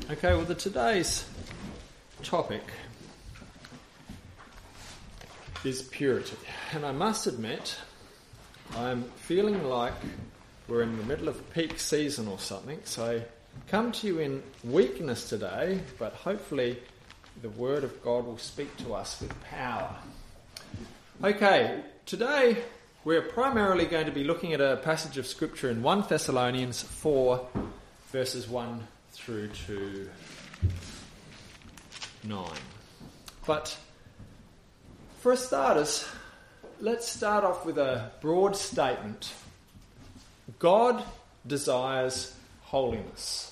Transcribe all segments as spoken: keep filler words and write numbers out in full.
Okay, well, the today's topic is purity. And I must admit, I'm feeling like we're in the middle of peak season or something, so I come to you in weakness today, but hopefully the Word of God will speak to us with power. Okay, today we're primarily going to be looking at a passage of Scripture in First Thessalonians four, verses one through to nine. But for starters, let's start off with a broad statement. God desires holiness.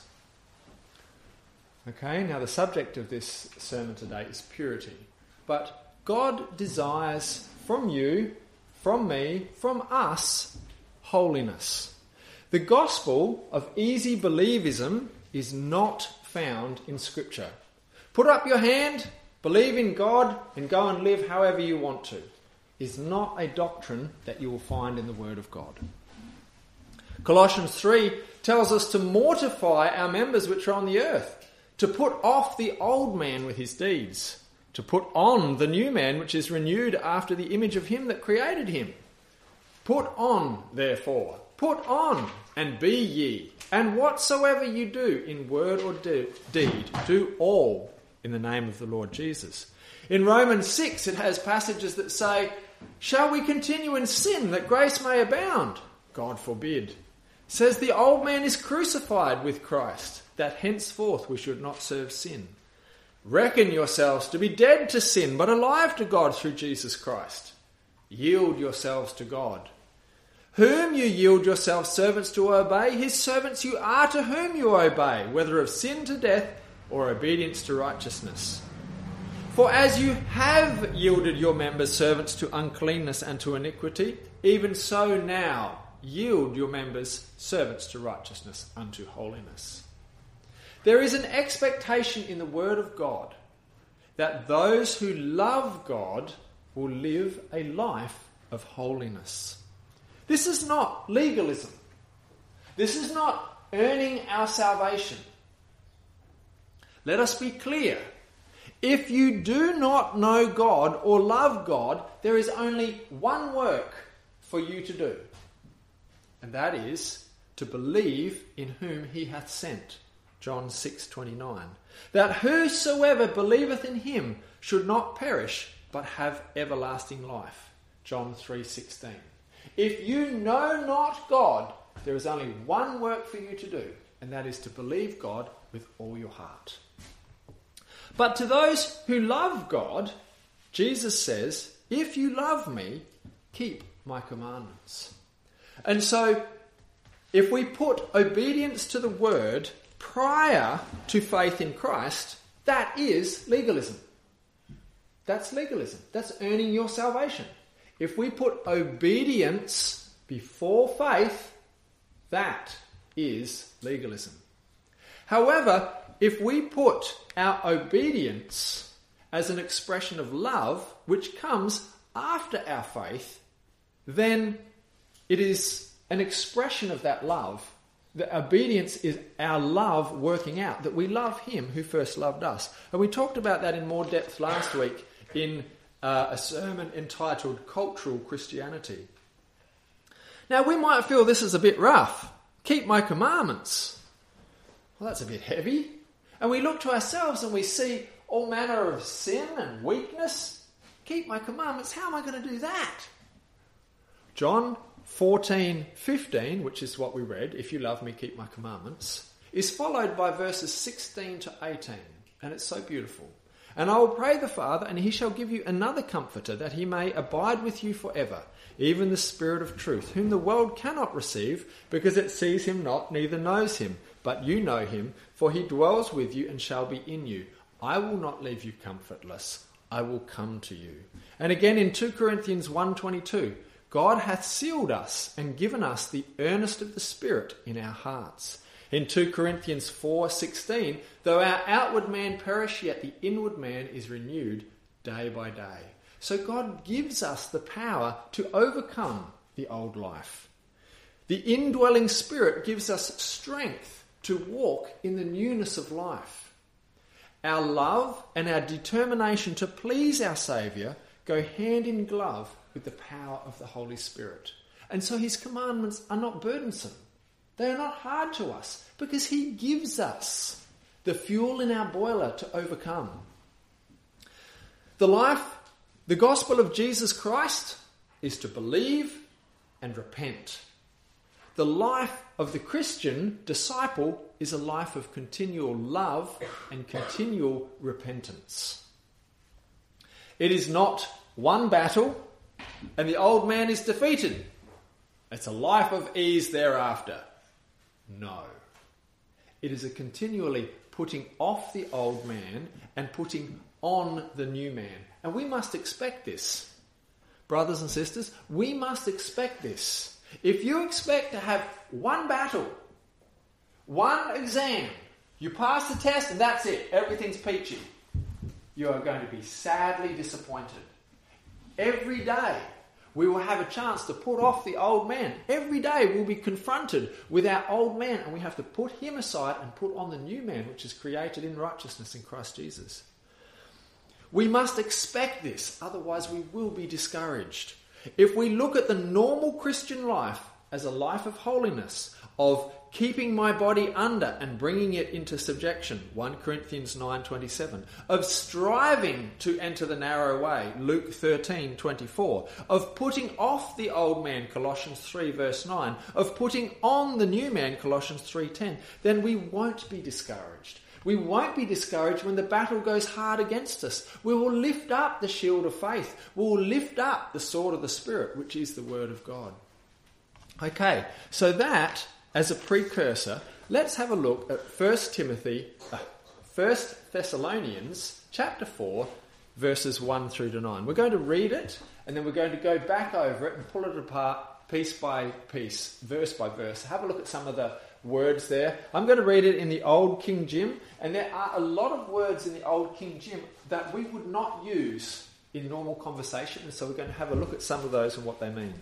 Okay, now the subject of this sermon today is purity. But God desires from you, from me, from us, holiness. The gospel of easy believism is not found in Scripture. Put up your hand, believe in God, and go and live however you want to, is not a doctrine that you will find in the Word of God. Colossians three tells us to mortify our members which are on the earth, to put off the old man with his deeds, to put on the new man which is renewed after the image of him that created him. Put on, therefore, put on, and be ye, and whatsoever you do in word or do, deed, do all in the name of the Lord Jesus. In Romans six it has passages that say, shall we continue in sin that grace may abound? God forbid. It says the old man is crucified with Christ, that henceforth we should not serve sin. Reckon yourselves to be dead to sin, but alive to God through Jesus Christ. Yield yourselves to God. Whom you yield yourselves servants to obey, his servants you are to whom you obey, whether of sin to death or obedience to righteousness. For as you have yielded your members servants to uncleanness and to iniquity, even so now yield your members servants to righteousness unto holiness. There is an expectation in the Word of God that those who love God will live a life of holiness. This is not legalism. This is not earning our salvation. Let us be clear. If you do not know God or love God, there is only one work for you to do, and that is to believe in whom he hath sent. John six twenty-nine. That whosoever believeth in him should not perish, but have everlasting life. John three sixteen. If you know not God, there is only one work for you to do, and that is to believe God with all your heart. But to those who love God, Jesus says, if you love me, keep my commandments. And so, if we put obedience to the word prior to faith in Christ, that is legalism. That's legalism. That's earning your salvation. If we put obedience before faith, that is legalism. However, if we put our obedience as an expression of love, which comes after our faith, then it is an expression of that love. The obedience is our love working out, that we love him who first loved us. And we talked about that in more depth last week in uh, a sermon entitled Cultural Christianity. Now, we might feel this is a bit rough. Keep my commandments. Well, that's a bit heavy. And we look to ourselves and we see all manner of sin and weakness. Keep my commandments. How am I going to do that? John fourteen fifteen, which is what we read, if you love me, keep my commandments, is followed by verses sixteen to eighteen. And it's so beautiful. And I will pray the Father, and he shall give you another comforter, that he may abide with you forever, even the Spirit of truth, whom the world cannot receive, because it sees him not, neither knows him. But you know him, for he dwells with you and shall be in you. I will not leave you comfortless. I will come to you. And again in two Corinthians one twenty-two, God hath sealed us and given us the earnest of the Spirit in our hearts. In two Corinthians four sixteen, though our outward man perish, yet the inward man is renewed day by day. So God gives us the power to overcome the old life. The indwelling Spirit gives us strength to walk in the newness of life. our love and our determination to please our Saviour go hand in glove with the power of the Holy Spirit. And so his commandments are not burdensome. They are not hard to us because he gives us the fuel in our boiler to overcome. The life, the gospel of Jesus Christ is to believe and repent. The life of the Christian disciple is a life of continual love and continual repentance. It is not one battle and the old man is defeated. It's a life of ease thereafter. No. It is a continually putting off the old man and putting on the new man. And we must expect this. Brothers and sisters, we must expect this. If you expect to have one battle, one exam, you pass the test and that's it, everything's peachy, you are going to be sadly disappointed. Every day we will have a chance to put off the old man. Every day we'll be confronted with our old man and we have to put him aside and put on the new man which is created in righteousness in Christ Jesus. We must expect this, otherwise we will be discouraged. If we look at the normal Christian life as a life of holiness, of keeping my body under and bringing it into subjection, First Corinthians nine twenty-seven, of striving to enter the narrow way, Luke thirteen twenty-four, of putting off the old man, Colossians three verse nine, of putting on the new man, Colossians three ten, then we won't be discouraged. We won't be discouraged when the battle goes hard against us. We will lift up the shield of faith. We will lift up the sword of the Spirit, which is the Word of God. Okay, so that, as a precursor, let's have a look at First Timothy, uh, First Thessalonians chapter four, verses one through to nine. We're going to read it, and then we're going to go back over it and pull it apart piece by piece, verse by verse. Have a look at some of the words there. I'm going to read it in the Old King Jim, and there are a lot of words in the Old King Jim that we would not use in normal conversation, and so we're going to have a look at some of those and what they mean.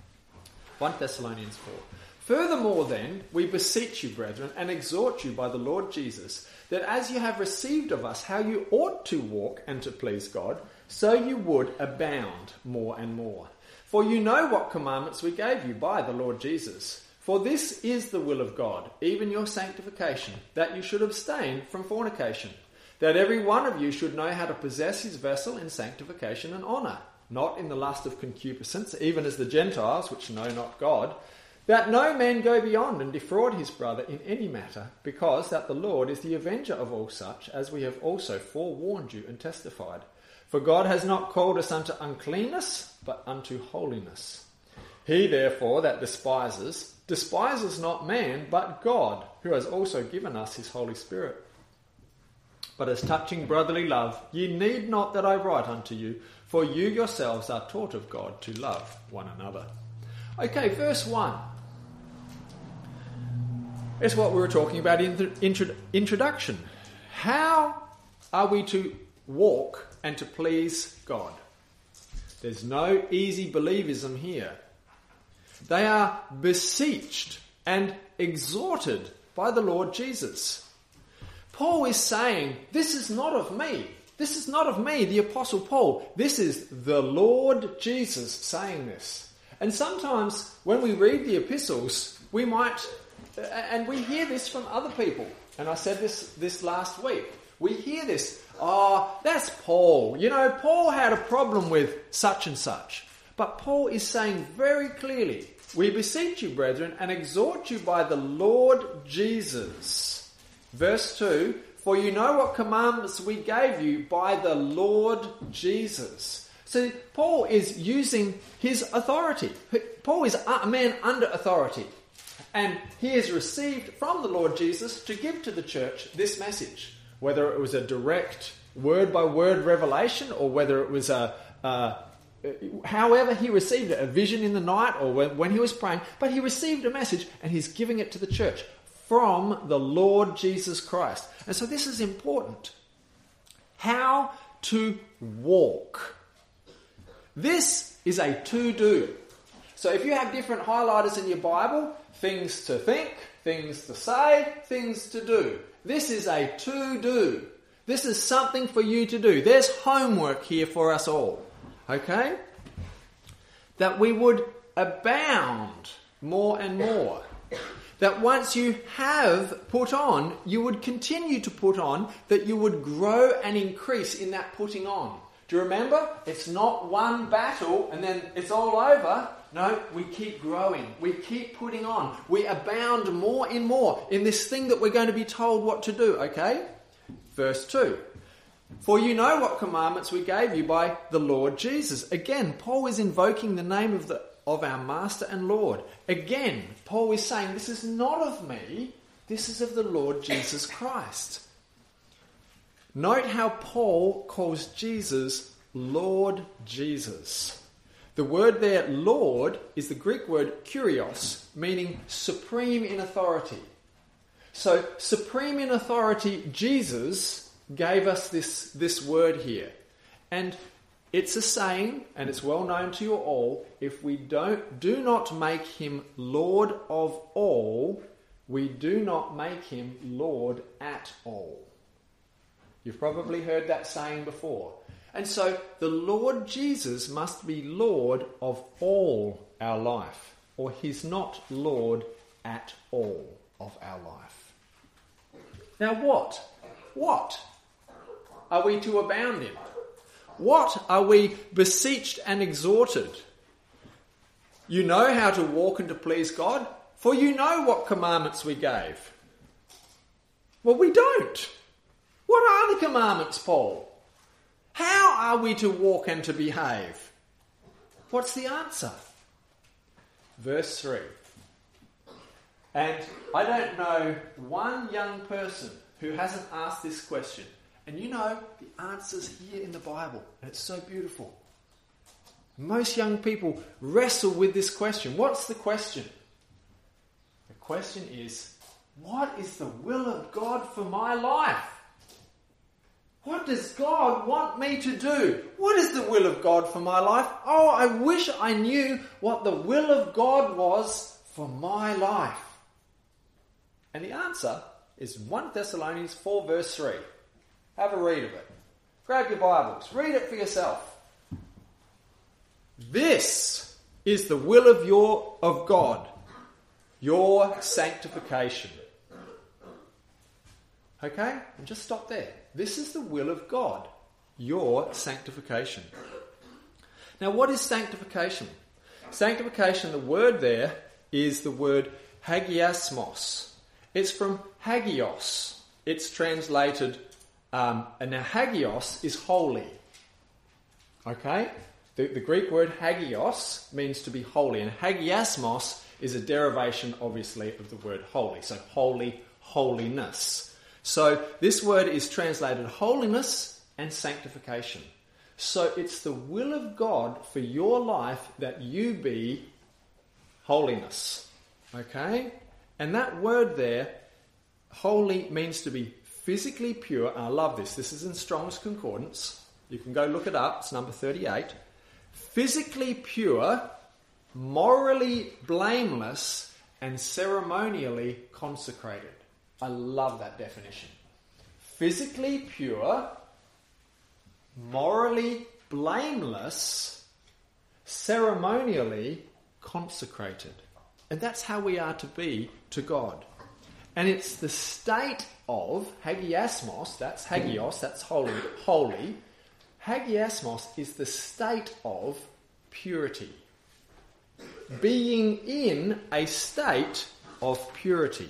First Thessalonians four. Furthermore then, we beseech you, brethren, and exhort you by the Lord Jesus, that as you have received of us how you ought to walk and to please God, so you would abound more and more. For you know what commandments we gave you by the Lord Jesus. For this is the will of God, even your sanctification, that you should abstain from fornication, that every one of you should know how to possess his vessel in sanctification and honour, not in the lust of concupiscence, even as the Gentiles, which know not God, that no man go beyond and defraud his brother in any matter, because that the Lord is the avenger of all such, as we have also forewarned you and testified. For God has not called us unto uncleanness, but unto holiness. He therefore that despises, despises not man, but God, who has also given us his Holy Spirit. But as touching brotherly love, ye need not that I write unto you, for you yourselves are taught of God to love one another. Okay, verse one. It's what we were talking about in the intro- introduction. How are we to walk and to please God? There's no easy believism here. They are beseeched and exhorted by the Lord Jesus. Paul is saying, this is not of me. This is not of me, the Apostle Paul. This is the Lord Jesus saying this. And sometimes when we read the epistles, we might, and we hear this from other people. And I said this this last week. We hear this, oh, that's Paul. You know, Paul had a problem with such and such. But Paul is saying very clearly, we beseech you, brethren, and exhort you by the Lord Jesus. Verse two, for you know what commandments we gave you by the Lord Jesus. So Paul is using his authority. Paul is a man under authority. And he has received from the Lord Jesus to give to the church this message. Whether it was a direct word-by-word revelation or whether it was a... a however he received it, a vision in the night or when, when he was praying, but he received a message and he's giving it to the church from the Lord Jesus Christ. And so this is important. How to walk. This is a to-do. So if you have different highlighters in your Bible, things to think, things to say, things to do. This is a to-do. This is something for you to do. There's homework here for us all. Okay? That we would abound more and more. That once you have put on, you would continue to put on, that you would grow and increase in that putting on. Do you remember? It's not one battle and then it's all over. No, we keep growing. We keep putting on. We abound more and more in this thing that we're going to be told what to do, okay? Verse two. For you know what commandments we gave you by the Lord Jesus. Again, Paul is invoking the name of the of our Master and Lord. Again, Paul is saying, this is not of me, this is of the Lord Jesus Christ. Note how Paul calls Jesus Lord Jesus. The word there, Lord, is the Greek word kurios, meaning supreme in authority. So, supreme in authority, Jesus gave us this, this word here. And it's a saying, and it's well known to you all, if we don't do not make him Lord of all, we do not make him Lord at all. You've probably heard that saying before. And so the Lord Jesus must be Lord of all our life, or he's not Lord at all of our life. Now what? What are we to abound in? What are we beseeched and exhorted? You know how to walk and to please God, for you know what commandments we gave. Well, we don't. What are the commandments, Paul? How are we to walk and to behave? What's the answer? Verse three. And I don't know one young person who hasn't asked this question. And you know, the answer's here in the Bible. And it's so beautiful. Most young people wrestle with this question. What's the question? The question is, what is the will of God for my life? What does God want me to do? What is the will of God for my life? Oh, I wish I knew what the will of God was for my life. And the answer is First Thessalonians four verse three. Have a read of it. Grab your Bibles. Read it for yourself. This is the will of your of God, your sanctification. Okay? And just stop there. This is the will of God, your sanctification. Now, what is sanctification? Sanctification, the word there is the word hagiasmos. It's from hagios. It's translated, um, and now hagios is holy. Okay? The, the Greek word hagios means to be holy, and hagiasmos is a derivation, obviously, of the word holy. So holy, holiness. So this word is translated holiness and sanctification. So it's the will of God for your life that you be holiness. Okay? And that word there, holy, means to be physically pure. And I love this. This is in Strong's Concordance. You can go look it up. It's number thirty-eight. Physically pure, morally blameless, and ceremonially consecrated. I love that definition. Physically pure, morally blameless, ceremonially consecrated. And that's how we are to be to God. And it's the state of hagiasmos, that's hagios, that's holy, holy. Hagiasmos is the state of purity. Being in a state of purity.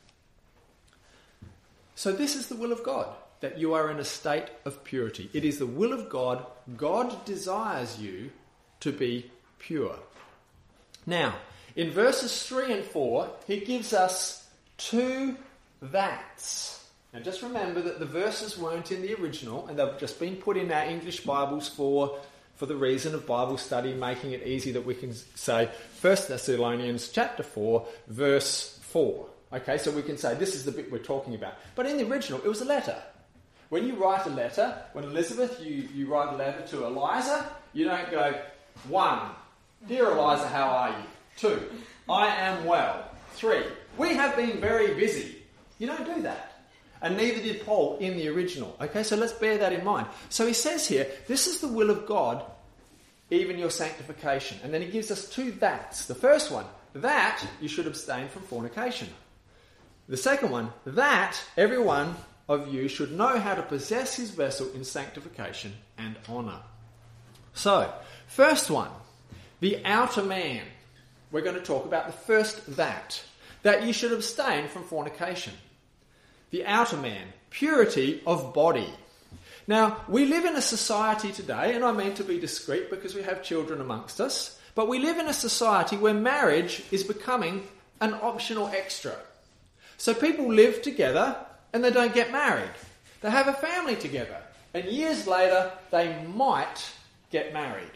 So this is the will of God, that you are in a state of purity. It is the will of God. God desires you to be pure. Now, in verses three and four, he gives us two that's. Now just remember that the verses weren't in the original, and they've just been put in our English Bibles for, for the reason of Bible study, making it easy that we can say First Thessalonians chapter four, verse four. Okay, so we can say this is the bit we're talking about. But in the original, it was a letter. When you write a letter, when Elizabeth, you, you write a letter to Eliza, you don't go, one, dear Eliza, how are you? Two, I am well. Three, we have been very busy. You don't do that. and neither did Paul in the original. Okay, so let's bear that in mind. So he says here, this is the will of God, even your sanctification. And then he gives us two that's. The first one, that you should abstain from fornication. The second one, that every one of you should know how to possess his vessel in sanctification and honour. So, first one, the outer man. We're going to talk about the first that. That you should abstain from fornication. The outer man, purity of body. Now, we live in a society today, and I mean to be discreet because we have children amongst us, but we live in a society where marriage is becoming an optional extra. So people live together and they don't get married. They have a family together, and years later they might get married.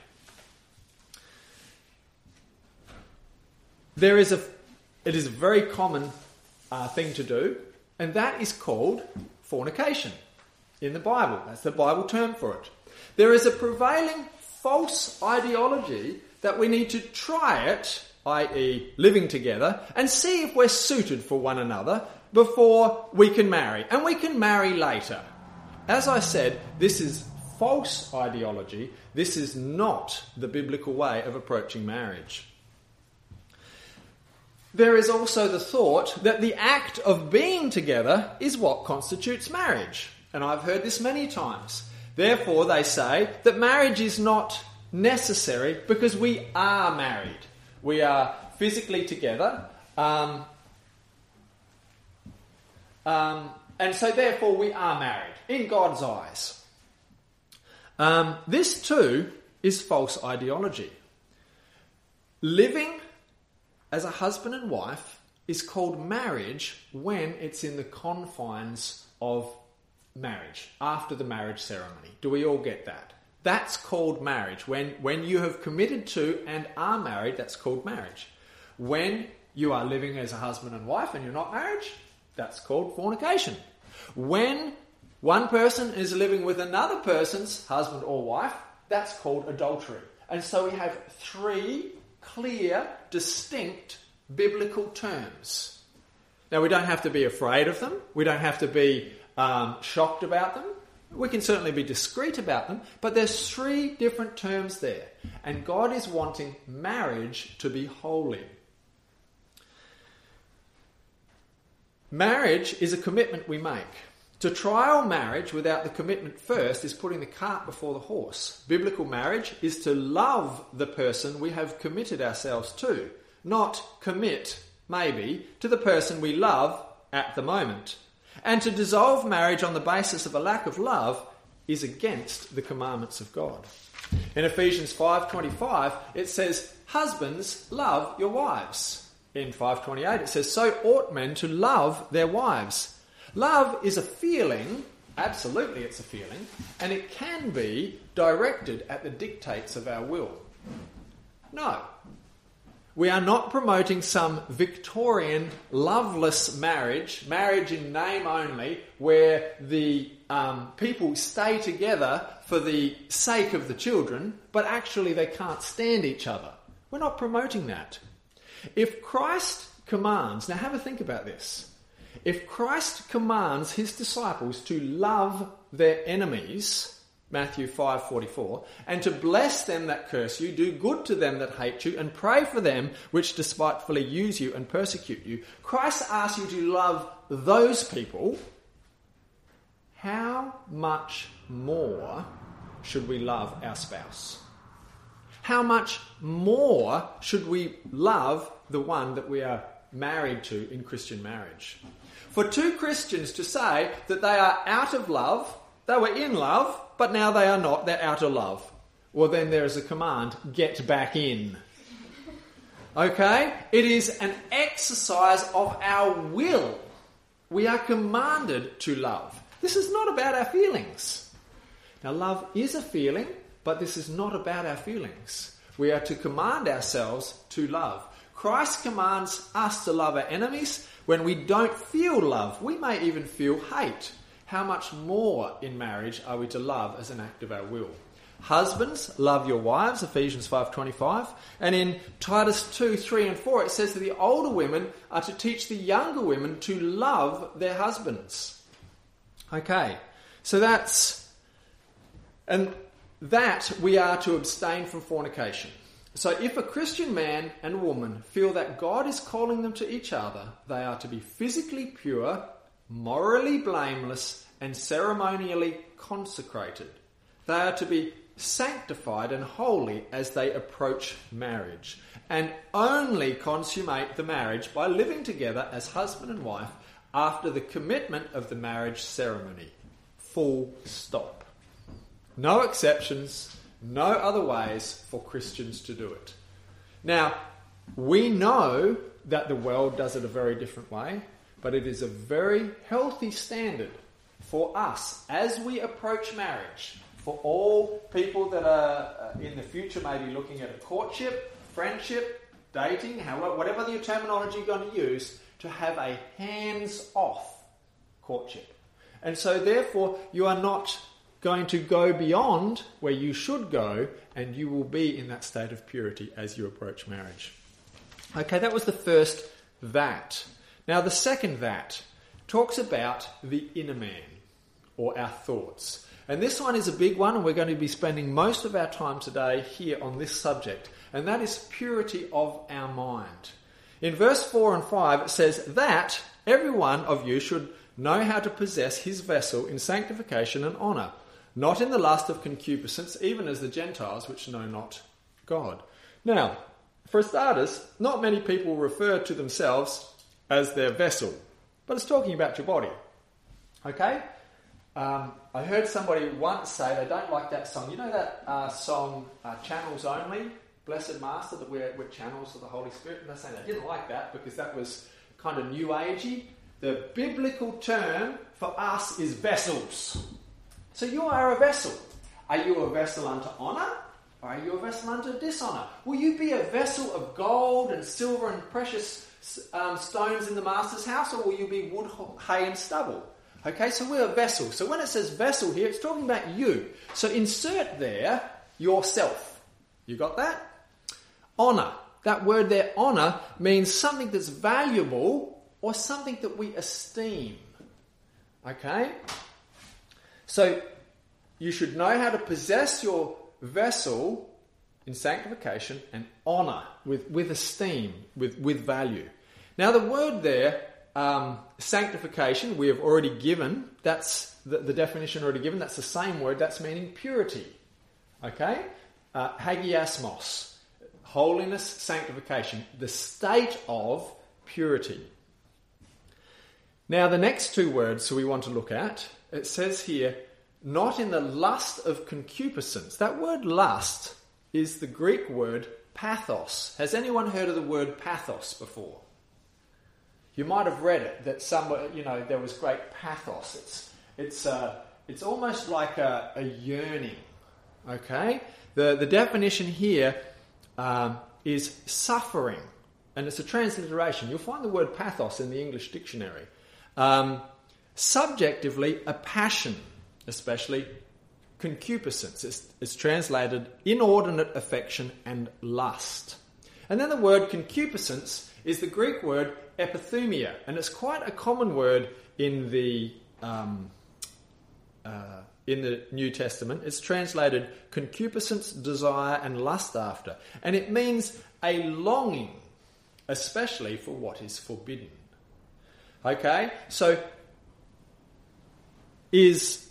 There is a, it is a very common uh, thing to do, and that is called fornication in the Bible. That's the Bible term for it. There is a prevailing false ideology that we need to try it, that is living together, and see if we're suited for one another before we can marry. And we can marry later. As I said, this is false ideology. This is not the biblical way of approaching marriage. There is also the thought that the act of being together is what constitutes marriage. And I've heard this many times. Therefore, they say that marriage is not necessary because we are married. We are physically together. Um, um, and so therefore we are married in God's eyes. Um, this too is false ideology. Living as a husband and wife is called marriage when it's in the confines of marriage, after the marriage ceremony. Do we all get that? That's called marriage. When, when you have committed to and are married, that's called marriage. When you are living as a husband and wife and you're not married, that's called fornication. When one person is living with another person's husband or wife, that's called adultery. And so we have three clear, distinct biblical terms. Now, we don't have to be afraid of them. We don't have to be um, shocked about them. We can certainly be discreet about them, but there's three different terms there. And God is wanting marriage to be holy. Marriage is a commitment we make. To trial marriage without the commitment first is putting the cart before the horse. Biblical marriage is to love the person we have committed ourselves to, not commit, maybe, to the person we love at the moment. And to dissolve marriage on the basis of a lack of love is against the commandments of God. In Ephesians five twenty-five, it says, "Husbands, love your wives." In five twenty-eight, it says, "So ought men to love their wives." Love is a feeling, absolutely it's a feeling, and it can be directed at the dictates of our will. No. We are not promoting some Victorian loveless marriage, marriage in name only, where the um, people stay together for the sake of the children, but actually they can't stand each other. We're not promoting that. If Christ commands, now have a think about this. If Christ commands his disciples to love their enemies, Matthew five forty-four, and to bless them that curse you, do good to them that hate you, and pray for them which despitefully use you and persecute you, Christ asks you to love those people. How much more should we love our spouse? How much more should we love the one that we are married to in Christian marriage? For two Christians to say that they are out of love, they were in love, but now they are not, they're out of love. Well, then there is a command, get back in. Okay? It is an exercise of our will. We are commanded to love. This is not about our feelings. Now, love is a feeling, but this is not about our feelings. We are to command ourselves to love. Christ commands us to love our enemies. When we don't feel love, we may even feel hate. How much more in marriage are we to love as an act of our will? Husbands, love your wives, Ephesians five twenty-five. And in Titus two, three and four, it says that the older women are to teach the younger women to love their husbands. Okay, so that's, and that we are to abstain from fornication. So if a Christian man and woman feel that God is calling them to each other, they are to be physically pure, morally blameless, and ceremonially consecrated. They are to be sanctified and holy as they approach marriage, and only consummate the marriage by living together as husband and wife after the commitment of the marriage ceremony. Full stop. No exceptions, no other ways for Christians to do it. Now, we know that the world does it a very different way, but it is a very healthy standard for us as we approach marriage, for all people that are in the future maybe looking at a courtship, friendship, dating, however, whatever the terminology you're going to use, to have a hands-off courtship. And so therefore you are not going to go beyond where you should go, and you will be in that state of purity as you approach marriage. Okay, that was the first that. Now the second that talks about the inner man, or our thoughts. And this one is a big one, and we're going to be spending most of our time today here on this subject, and that is purity of our mind. In verse four and five it says that every one of you should know how to possess his vessel in sanctification and honour, not in the lust of concupiscence, even as the Gentiles which know not God. Now, for starters, not many people refer to themselves as their vessel, but it's talking about your body. Okay? Um, I heard somebody once say they don't like that song. You know that uh, song, uh, Channels Only, Blessed Master, that we're, we're channels of the Holy Spirit? And they're saying they didn't like that because that was kind of new agey. The biblical term for us is vessels. So you are a vessel. Are you a vessel unto honour? Or are you a vessel unto dishonour? Will you be a vessel of gold and silver and precious um, stones in the master's house? Or will you be wood, hay and stubble? Okay, so we're a vessel. So when it says vessel here, it's talking about you. So insert there yourself. You got that? Honour. That word there, honour, means something that's valuable or something that we esteem. Okay? So, you should know how to possess your vessel in sanctification and honour, with, with esteem, with, with value. Now, the word there, um, sanctification, we have already given. That's the, the definition already given. That's the same word. That's meaning purity. Okay? Uh, hagiasmos, holiness, sanctification, the state of purity. Now, the next two words we want to look at, it says here, not in the lust of concupiscence. That word lust is the Greek word pathos. Has anyone heard of the word pathos before? You might have read it, that somewhere, you know, there was great pathos. It's it's uh, it's almost like a, a yearning. Okay? The, the definition here um, is suffering, and it's a transliteration. You'll find the word pathos in the English dictionary. Um, subjectively, a passion, especially concupiscence. It's, it's translated inordinate affection and lust. And then the word concupiscence is the Greek word epithumia, and it's quite a common word in the um, uh, in the New Testament. It's translated concupiscence, desire, and lust after, and it means a longing, especially for what is forbidden. Okay, so is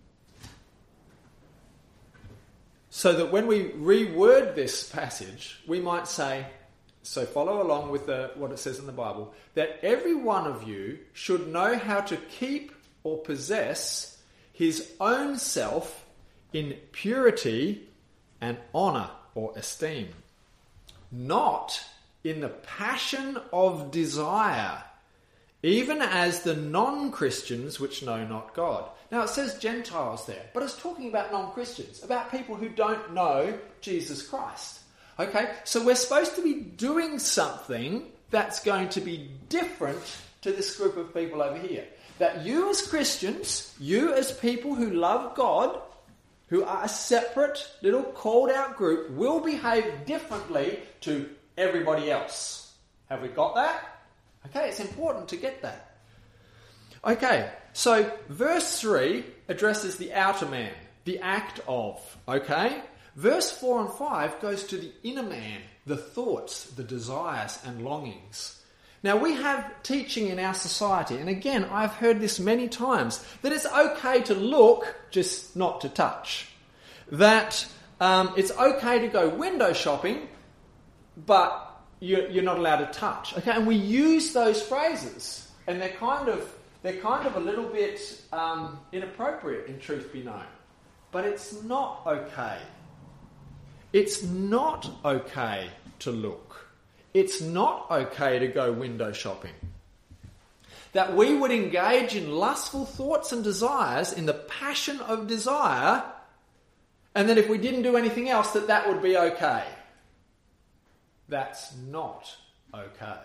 so that when we reword this passage, we might say, so follow along with the, what it says in the Bible, that every one of you should know how to keep or possess his own self in purity and honour or esteem, not in the passion of desire, even as the non-Christians which know not God. Now it says Gentiles there, but it's talking about non-Christians, about people who don't know Jesus Christ. Okay, so we're supposed to be doing something that's going to be different to this group of people over here. That you as Christians, you as people who love God, who are a separate little called out group, will behave differently to everybody else. Have we got that? Okay, it's important to get that. Okay, So verse three addresses the outer man, the act of, okay? Verse four and five goes to the inner man, the thoughts, the desires and longings. Now we have teaching in our society, and again, I've heard this many times, that it's okay to look, just not to touch. That um, it's okay to go window shopping, but you're, you're not allowed to touch. Okay, and we use those phrases, and they're kind of they're kind of a little bit um, inappropriate, in truth be known. But it's not okay. It's not okay to look. It's not okay to go window shopping. That we would engage in lustful thoughts and desires, in the passion of desire, and that if we didn't do anything else, that that would be okay. That's not okay.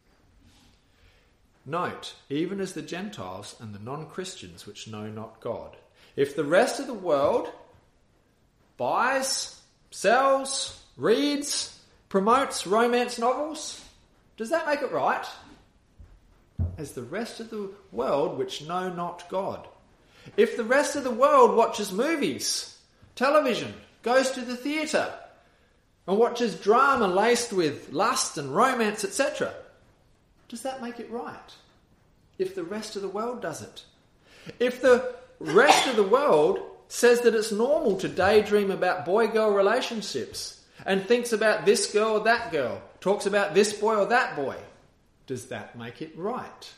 Note, even as the Gentiles and the non-Christians which know not God, if the rest of the world buys, sells, reads, promotes romance novels, does that make it right? As the rest of the world which know not God. If the rest of the world watches movies, television, goes to the theatre, and watches drama laced with lust and romance, et cetera, does that make it right? If the rest of the world does it. If the rest of the world says that it's normal to daydream about boy-girl relationships and thinks about this girl or that girl, talks about this boy or that boy, does that make it right?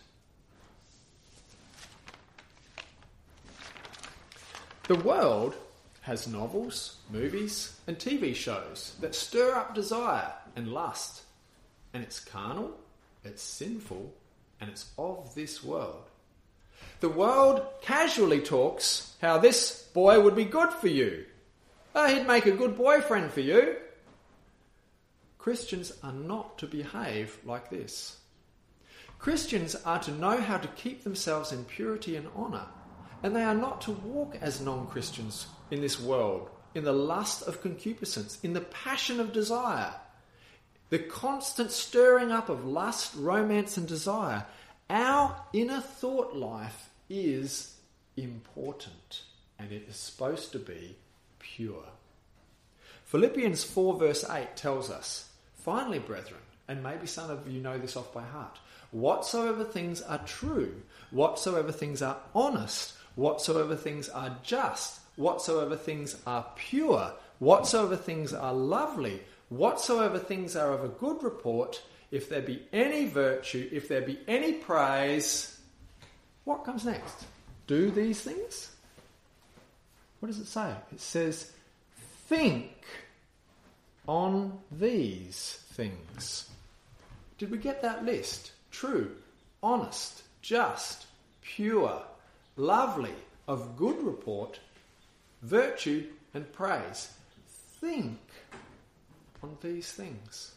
The world has novels, movies and T V shows that stir up desire and lust. And it's carnal, it's sinful, and it's of this world. The world casually talks how this boy would be good for you. Oh, he'd make a good boyfriend for you. Christians are not to behave like this. Christians are to know how to keep themselves in purity and honour, and they are not to walk as non-Christians in this world, in the lust of concupiscence, in the passion of desire, the constant stirring up of lust, romance and desire. Our inner thought life is important, and it is supposed to be pure. Philippians four verse eight tells us, finally, brethren, and maybe some of you know this off by heart, whatsoever things are true, whatsoever things are honest, whatsoever things are just, whatsoever things are pure, whatsoever things are lovely, whatsoever things are of a good report, if there be any virtue, if there be any praise, what comes next? Do these things? What does it say? It says, think on these things. Did we get that list? True, honest, just, pure, lovely, of good report, virtue and praise. Think on these things.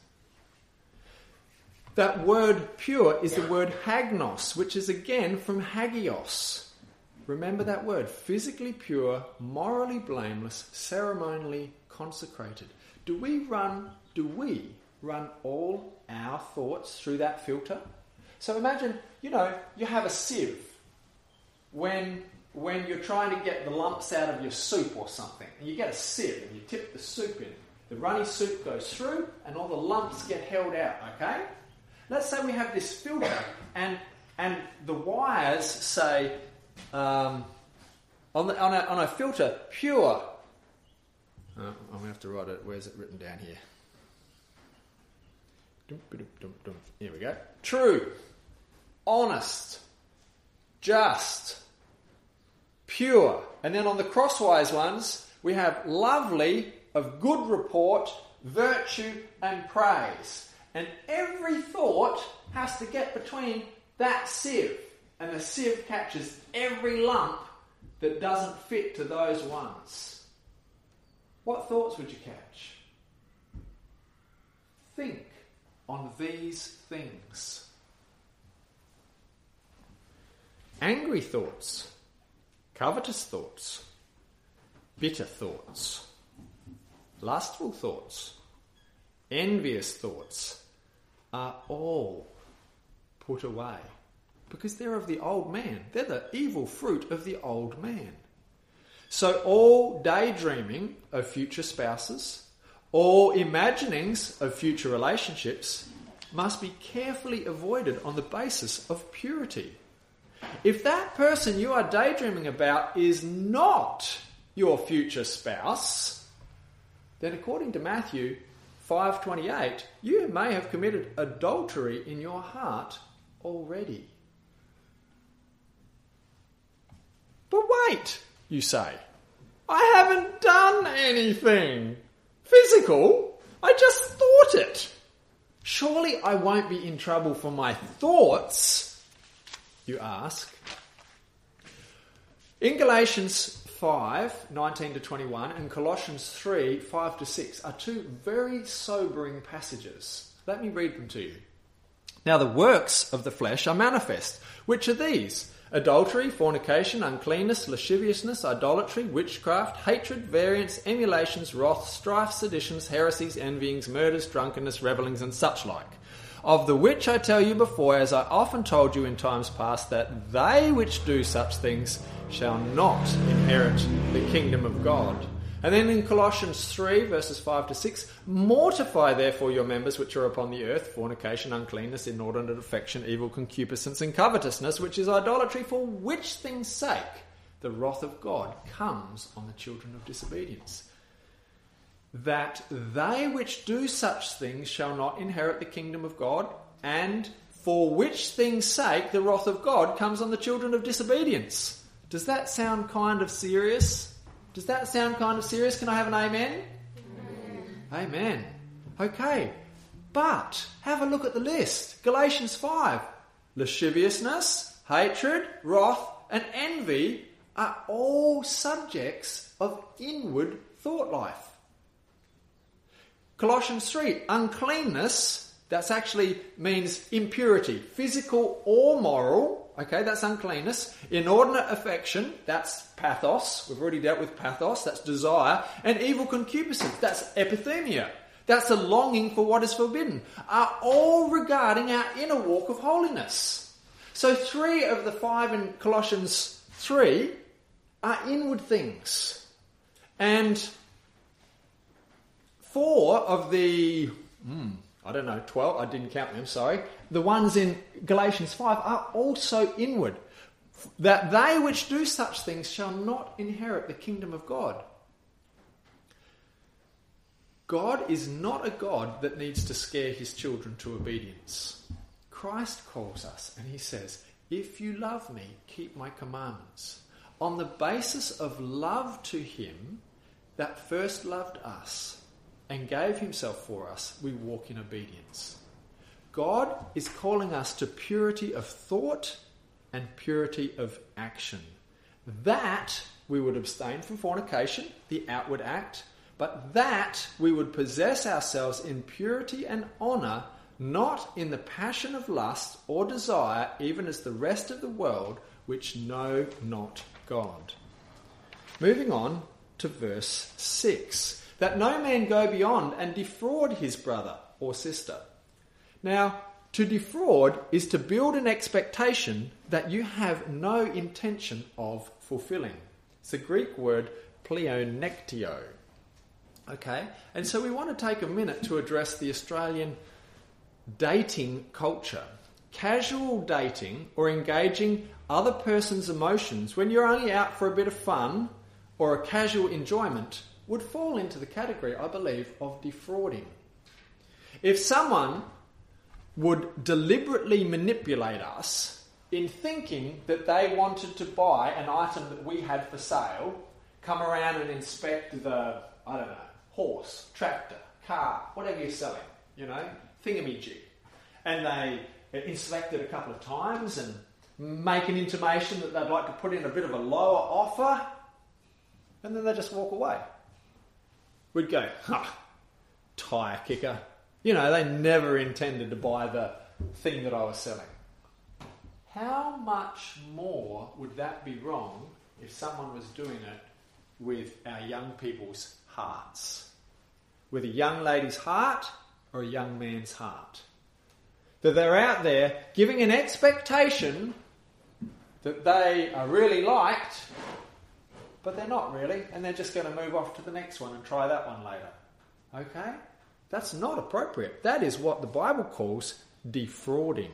That word pure is the word hagnos, which is again from hagios. Remember that word, physically pure, morally blameless, ceremonially consecrated. Do we run, do we run all our thoughts through that filter? So imagine, you know, you have a sieve. When, when you're trying to get the lumps out of your soup or something, and you get a sieve and you tip the soup in, the runny soup goes through and all the lumps get held out, okay? Let's say we have this filter and and the wires say um, on, the, on, a, on a filter, pure. Oh, I'm going to have to write it. Where's it written down here? Here we go. True, honest, just, pure. And then on the crosswise ones, we have lovely, of good report, virtue and praise. And every thought has to get between that sieve, and the sieve catches every lump that doesn't fit to those ones. What thoughts would you catch? Think on these things. Angry thoughts, covetous thoughts, bitter thoughts, lustful thoughts, envious thoughts are all put away. because they're of the old man. They're the evil fruit of the old man. So all daydreaming of future spouses, all imaginings of future relationships must be carefully avoided on the basis of purity. If that person you are daydreaming about is not your future spouse, then according to Matthew five twenty-eight, you may have committed adultery in your heart already. But wait, you say, I haven't done anything physical. I just thought it. Surely I won't be in trouble for my thoughts, you ask. In Galatians five nineteen to twenty-one and Colossians three five to six are two very sobering passages. Let me read them to you. Now the works of the flesh are manifest, which are these: adultery, fornication, uncleanness, lasciviousness, idolatry, witchcraft, hatred, variance, emulations, wrath, strife, seditions, heresies, envyings, murders, drunkenness, revellings, and such like. Of the which I tell you before, as I often told you in times past, that they which do such things shall not inherit the kingdom of God. And then in Colossians three, verses five to six, mortify therefore your members which are upon the earth, fornication, uncleanness, inordinate affection, evil concupiscence, and covetousness, which is idolatry, for which things' sake the wrath of God comes on the children of disobedience. That they which do such things shall not inherit the kingdom of God, and for which things' sake the wrath of God comes on the children of disobedience. Does that sound kind of serious? Does that sound kind of serious? Can I have an amen? Amen. Amen. Okay. But have a look at the list. Galatians five. Lasciviousness, hatred, wrath, and envy are all subjects of inward thought life. Colossians three. Uncleanness, that actually means impurity, physical or moral. Okay, that's uncleanness. Inordinate affection, that's pathos. We've already dealt with pathos, that's desire. And evil concupiscence, that's epithemia. That's a longing for what is forbidden. Are all regarding our inner walk of holiness. So three of the five in Colossians three are inward things. And four of the... Hmm, I don't know, twelve, I didn't count them, sorry. The ones in Galatians five are also inward. That they which do such things shall not inherit the kingdom of God. God is not a God that needs to scare his children to obedience. Christ calls us and he says, if you love me, keep my commandments. On the basis of love to him that first loved us and gave himself for us, we walk in obedience. God is calling us to purity of thought and purity of action. That we would abstain from fornication, the outward act, but that we would possess ourselves in purity and honour, not in the passion of lust or desire, even as the rest of the world which know not God. Moving on to verse six. That no man go beyond and defraud his brother or sister. Now, to defraud is to build an expectation that you have no intention of fulfilling. It's the Greek word pleonektio. Okay, and so we want to take a minute to address the Australian dating culture. Casual dating or engaging other person's emotions when you're only out for a bit of fun or a casual enjoyment would fall into the category, I believe, of defrauding. If someone would deliberately manipulate us in thinking that they wanted to buy an item that we had for sale, come around and inspect the, I don't know, horse, tractor, car, whatever you're selling, you know, thingamajig. And they inspect it a couple of times and make an intimation that they'd like to put in a bit of a lower offer, and then they just walk away. We'd go, ha, tyre kicker. You know, they never intended to buy the thing that I was selling. How much more would that be wrong if someone was doing it with our young people's hearts? With a young lady's heart or a young man's heart? That they're out there giving an expectation that they are really liked, but they're not really, and they're just going to move off to the next one and try that one later. Okay? That's not appropriate. That is what the Bible calls defrauding.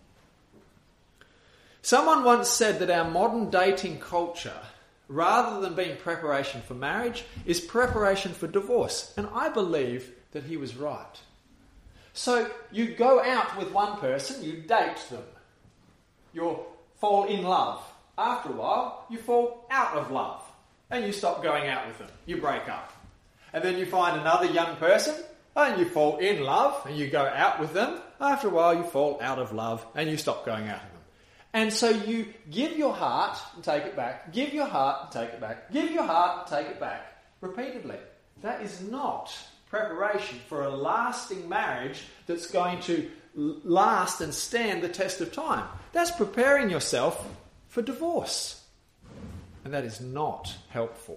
Someone once said that our modern dating culture, rather than being preparation for marriage, is preparation for divorce. And I believe that he was right. So you go out with one person, you date them. You fall in love. After a while, you fall out of love. And you stop going out with them. You break up. And then you find another young person, and you fall in love, and you go out with them. After a while, you fall out of love, and you stop going out with them. And so you give your heart and take it back. Give your heart and take it back. Give your heart and take it back. Repeatedly. That is not preparation for a lasting marriage that's going to last and stand the test of time. That's preparing yourself for divorce. And that is not helpful.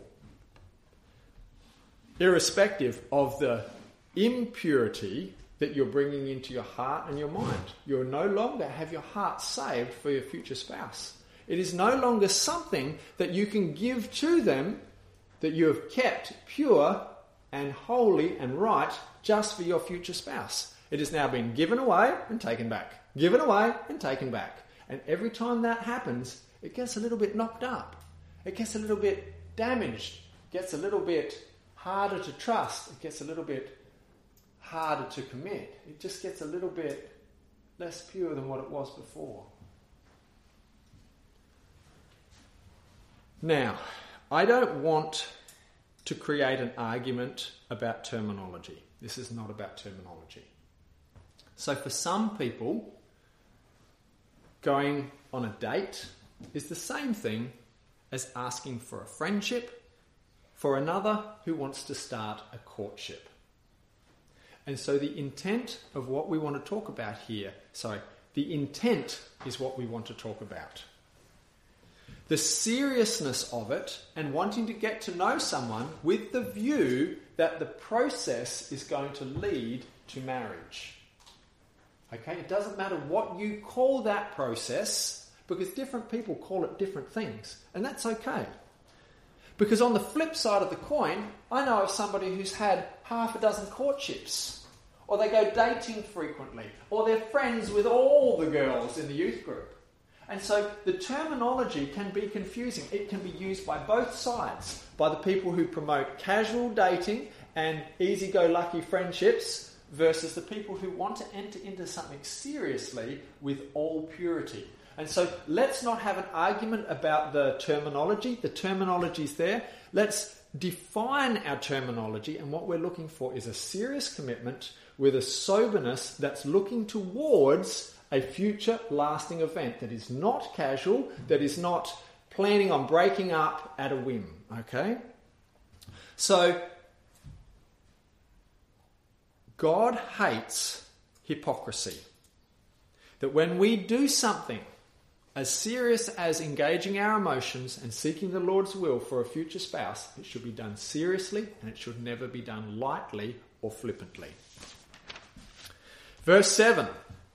Irrespective of the impurity that you're bringing into your heart and your mind. You'll no longer have your heart saved for your future spouse. It is no longer something that you can give to them that you have kept pure and holy and right just for your future spouse. It has now been given away and taken back. Given away and taken back. And every time that happens, it gets a little bit knocked up. It gets a little bit damaged. It gets a little bit harder to trust. It gets a little bit harder to commit. It just gets a little bit less pure than what it was before. Now, I don't want to create an argument about terminology. This is not about terminology. So for some people, going on a date is the same thing as asking for a friendship for another who wants to start a courtship. And so the intent of what we want to talk about here, sorry, the intent is what we want to talk about. The seriousness of it and wanting to get to know someone with the view that the process is going to lead to marriage. Okay, it doesn't matter what you call that process, because different people call it different things, and that's okay. Because on the flip side of the coin, I know of somebody who's had half a dozen courtships, or they go dating frequently, or they're friends with all the girls in the youth group. And so the terminology can be confusing. It can be used by both sides, by the people who promote casual dating and easy-go-lucky friendships versus the people who want to enter into something seriously with all purity. And so let's not have an argument about the terminology. The terminology's there. Let's define our terminology, and what we're looking for is a serious commitment with a soberness that's looking towards a future lasting event that is not casual, that is not planning on breaking up at a whim. Okay? So, God hates hypocrisy. That when we do something as serious as engaging our emotions and seeking the Lord's will for a future spouse, it should be done seriously and it should never be done lightly or flippantly. Verse seven.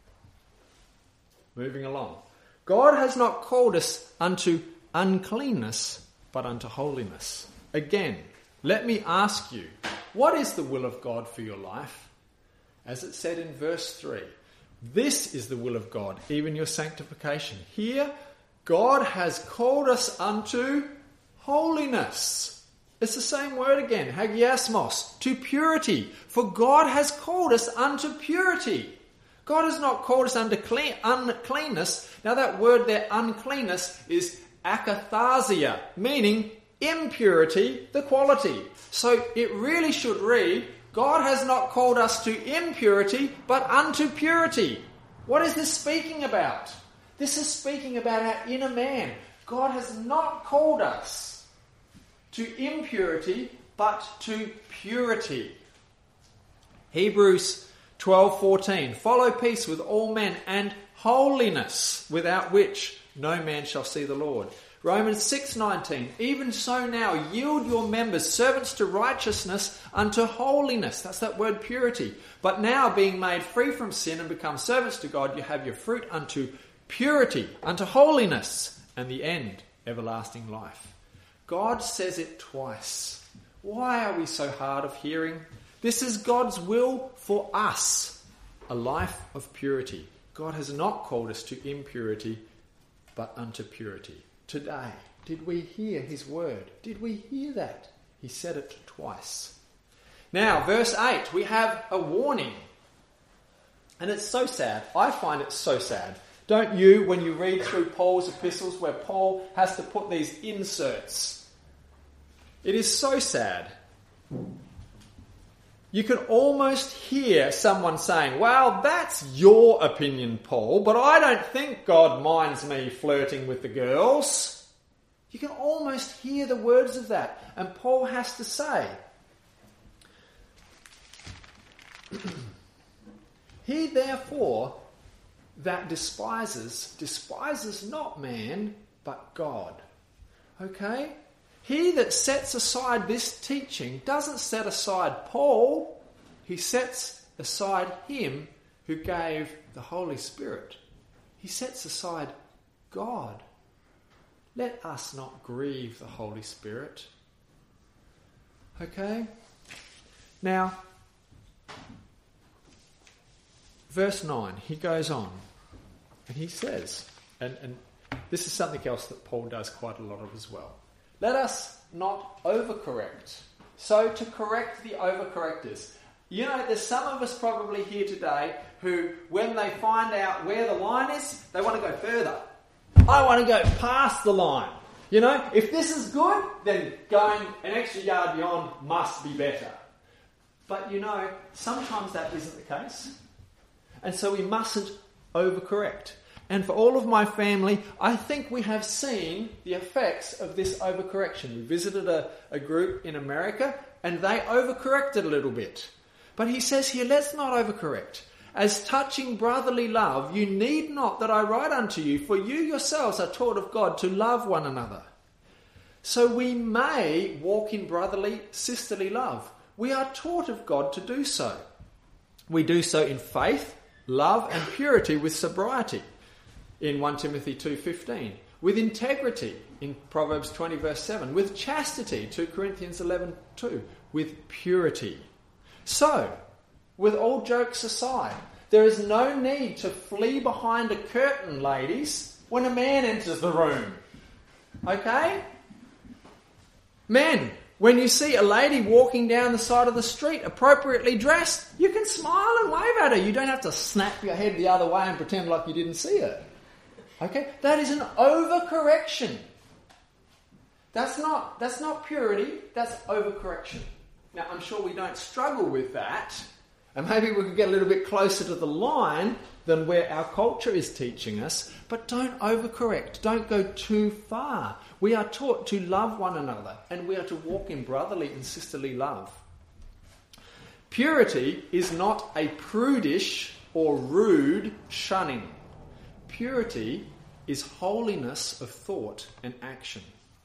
Moving along. God has not called us unto uncleanness, but unto holiness. Again, let me ask you, what is the will of God for your life? As it said in verse three, this is the will of God, even your sanctification. Here, God has called us unto holiness. It's the same word again, hagiasmos, to purity. For God has called us unto purity. God has not called us unto clean, uncleanness. Now that word there, uncleanness, is akatharsia, meaning impurity, the quality. So it really should read, God has not called us to impurity, but unto purity. What is this speaking about? This is speaking about our inner man. God has not called us to impurity, but to purity. Hebrews twelve fourteen. Follow peace with all men and holiness, without which no man shall see the Lord. Romans six nineteen. Even so now yield your members servants to righteousness unto holiness. That's that word purity. But now being made free from sin and become servants to God, you have your fruit unto purity, unto holiness, and the end, everlasting life. God says it twice. Why are we so hard of hearing? This is God's will for us, a life of purity. God has not called us to impurity, but unto purity. Today, did we hear his word? Did we hear that? He said it twice. Now, verse eight, we have a warning. And it's so sad. I find it so sad. Don't you, when you read through Paul's epistles where Paul has to put these inserts? It is so sad. You can almost hear someone saying, well, that's your opinion, Paul, but I don't think God minds me flirting with the girls. You can almost hear the words of that. And Paul has to say, he therefore that despises, despises not man, but God. Okay? He that sets aside this teaching doesn't set aside Paul. He sets aside him who gave the Holy Spirit. He sets aside God. Let us not grieve the Holy Spirit. Okay? Now, verse nine, he goes on and he says, and, and this is something else that Paul does quite a lot of as well. Let us not overcorrect. So to correct the overcorrectors. You know, there's some of us probably here today who, when they find out where the line is, they want to go further. I want to go past the line. You know, if this is good, then going an extra yard beyond must be better. But you know, sometimes that isn't the case. And so we mustn't overcorrect. And for all of my family, I think we have seen the effects of this overcorrection. We visited a, a group in America and they overcorrected a little bit. But he says here, let's not overcorrect. As touching brotherly love, you need not that I write unto you, for you yourselves are taught of God to love one another. So we may walk in brotherly, sisterly love. We are taught of God to do so. We do so in faith, love and purity with sobriety in First Timothy two fifteen, with integrity in Proverbs twenty verse seven, with chastity, Second Corinthians eleven two, with purity. So, with all jokes aside, there is no need to flee behind a curtain, ladies, when a man enters the room. Okay? Men, when you see a lady walking down the side of the street appropriately dressed, you can smile and wave at her. You don't have to snap your head the other way and pretend like you didn't see her. Okay? That is an overcorrection. That's not, that's not purity, that's overcorrection. Now, I'm sure we don't struggle with that, and maybe we could get a little bit closer to the line than where our culture is teaching us, but don't overcorrect. Don't go too far. We are taught to love one another, and we are to walk in brotherly and sisterly love. Purity is not a prudish or rude shunning. Purity is holiness of thought and action.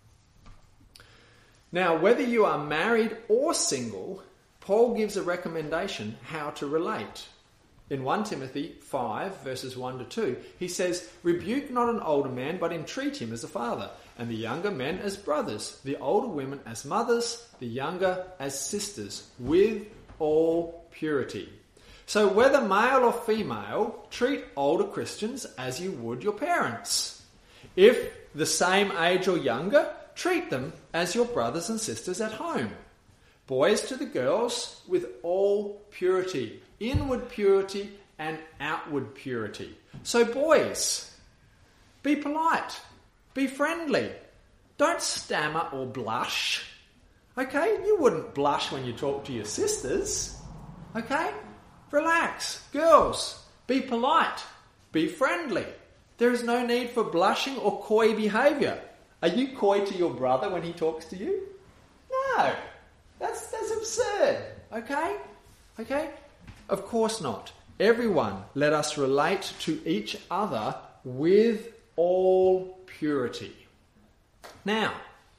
Now, whether you are married or single, Paul gives a recommendation how to relate. In First Timothy five, verses one to two, he says, rebuke not an older man, but entreat him as a father, and the younger men as brothers, the older women as mothers, the younger as sisters, with all purity. So whether male or female, treat older Christians as you would your parents. If the same age or younger, treat them as your brothers and sisters at home. Boys to the girls with all purity, inward purity and outward purity. So boys, be polite, be friendly, don't stammer or blush. Okay, you wouldn't blush when you talk to your sisters. Okay, relax. Girls, be polite, be friendly. There is no need for blushing or coy behaviour. Are you coy to your brother when he talks to you? No. That's that's absurd. Okay? Okay? Of course not. Everyone, let us relate to each other with all purity. Now,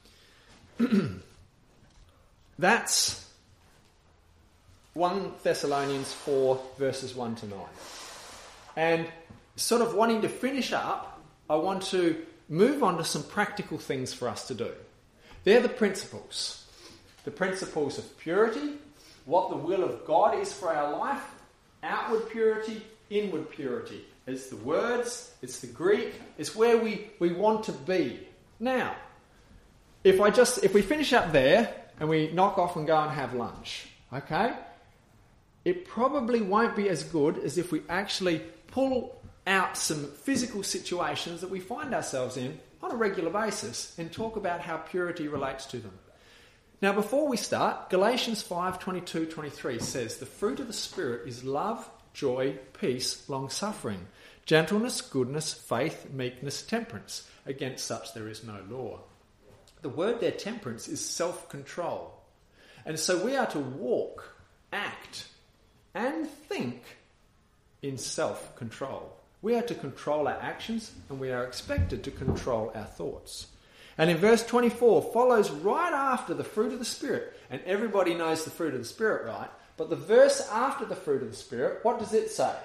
that's First Thessalonians four, verses one to nine. And sort of wanting to finish up, I want to move on to some practical things for us to do. They're the principles. The principles of purity, what the will of God is for our life, outward purity, inward purity. It's the words, it's the Greek, it's where we, we want to be. Now, if I just if we finish up there and we knock off and go and have lunch, okay, it probably won't be as good as if we actually pull out some physical situations that we find ourselves in on a regular basis and talk about how purity relates to them. Now, before we start, Galatians five twenty-two to twenty-three says, the fruit of the Spirit is love, joy, peace, long-suffering, gentleness, goodness, faith, meekness, temperance. Against such there is no law. The word there, temperance, is self-control. And so we are to walk, act, and think in self-control. We are to control our actions, and we are expected to control our thoughts. And in verse twenty-four follows right after the fruit of the Spirit. And everybody knows the fruit of the Spirit, right? But the verse after the fruit of the Spirit, what does it say?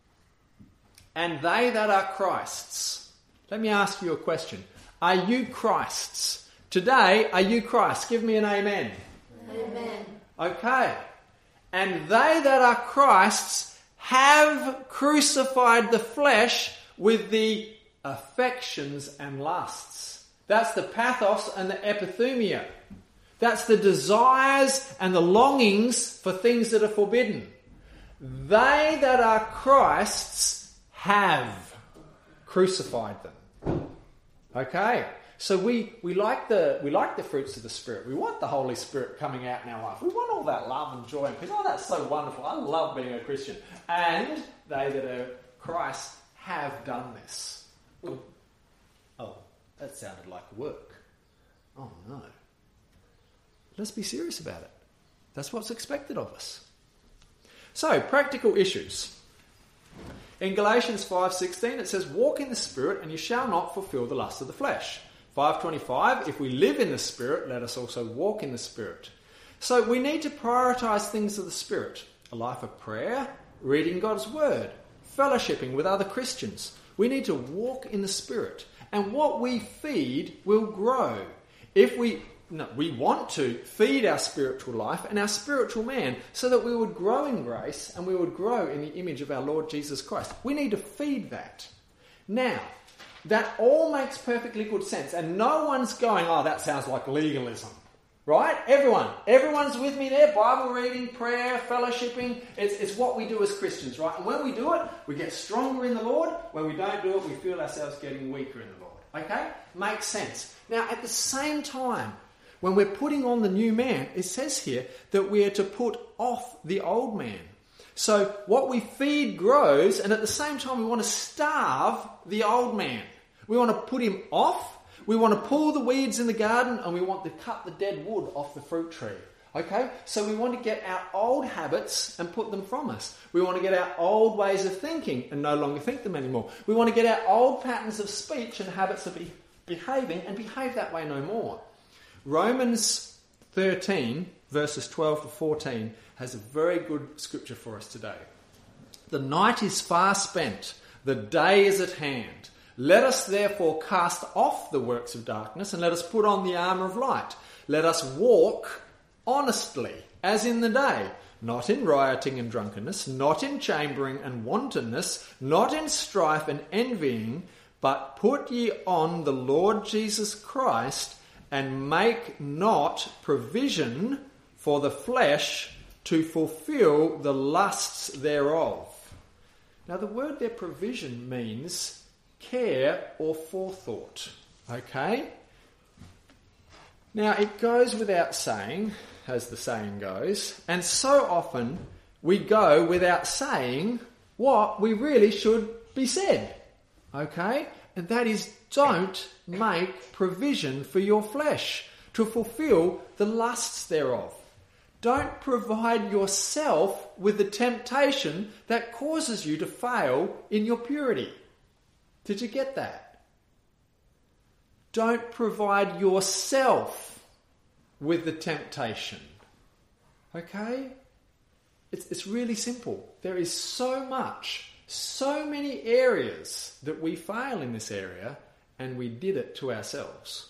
And they that are Christ's. Let me ask you a question. Are you Christ's? Today, are you Christ? Give me an amen. Amen. Okay. And they that are Christ's have crucified the flesh with the affections and lusts. That's the pathos and the epithumia. That's the desires and the longings for things that are forbidden. They that are Christ's have crucified them. Okay. So we, we like the we like the fruits of the Spirit. We want the Holy Spirit coming out in our life. We want all that love and joy and peace. Oh, that's so wonderful. I love being a Christian. And they that are Christ have done this. Oh, that sounded like work. Oh no. Let's be serious about it. That's what's expected of us. So, practical issues. In Galatians five sixteen it says, walk in the Spirit and you shall not fulfill the lust of the flesh. five twenty-five, if we live in the Spirit, let us also walk in the Spirit. So we need to prioritise things of the Spirit. A life of prayer, reading God's Word, fellowshipping with other Christians. We need to walk in the Spirit. And what we feed will grow. If we... No, we want to feed our spiritual life and our spiritual man so that we would grow in grace and we would grow in the image of our Lord Jesus Christ. We need to feed that. Now, that all makes perfectly good sense, and no one's going, oh, that sounds like legalism. Right? Everyone. Everyone's with me there. Bible reading, prayer, fellowshipping. It's, it's what we do as Christians, right? And when we do it, we get stronger in the Lord. When we don't do it, we feel ourselves getting weaker in the Lord. Okay? Makes sense. Now, at the same time, when we're putting on the new man, it says here that we are to put off the old man. So what we feed grows, and at the same time we want to starve the old man. We want to put him off, we want to pull the weeds in the garden, and we want to cut the dead wood off the fruit tree. Okay? So we want to get our old habits and put them from us. We want to get our old ways of thinking and no longer think them anymore. We want to get our old patterns of speech and habits of be- behaving and behave that way no more. Romans thirteen, verses twelve to fourteen, has a very good scripture for us today. The night is far spent, the day is at hand. Let us therefore cast off the works of darkness and let us put on the armour of light. Let us walk honestly, as in the day, not in rioting and drunkenness, not in chambering and wantonness, not in strife and envying, but put ye on the Lord Jesus Christ, and make not provision for the flesh to fulfill the lusts thereof. Now the word there, provision, means care or forethought. Okay? Now it goes without saying, as the saying goes, and so often we go without saying what we really should be said. Okay? And that is, don't make provision for your flesh to fulfill the lusts thereof. Don't provide yourself with the temptation that causes you to fail in your purity. Did you get that? Don't provide yourself with the temptation. Okay? It's, it's really simple. There is so much, so many areas that we fail in this area, and we did it to ourselves.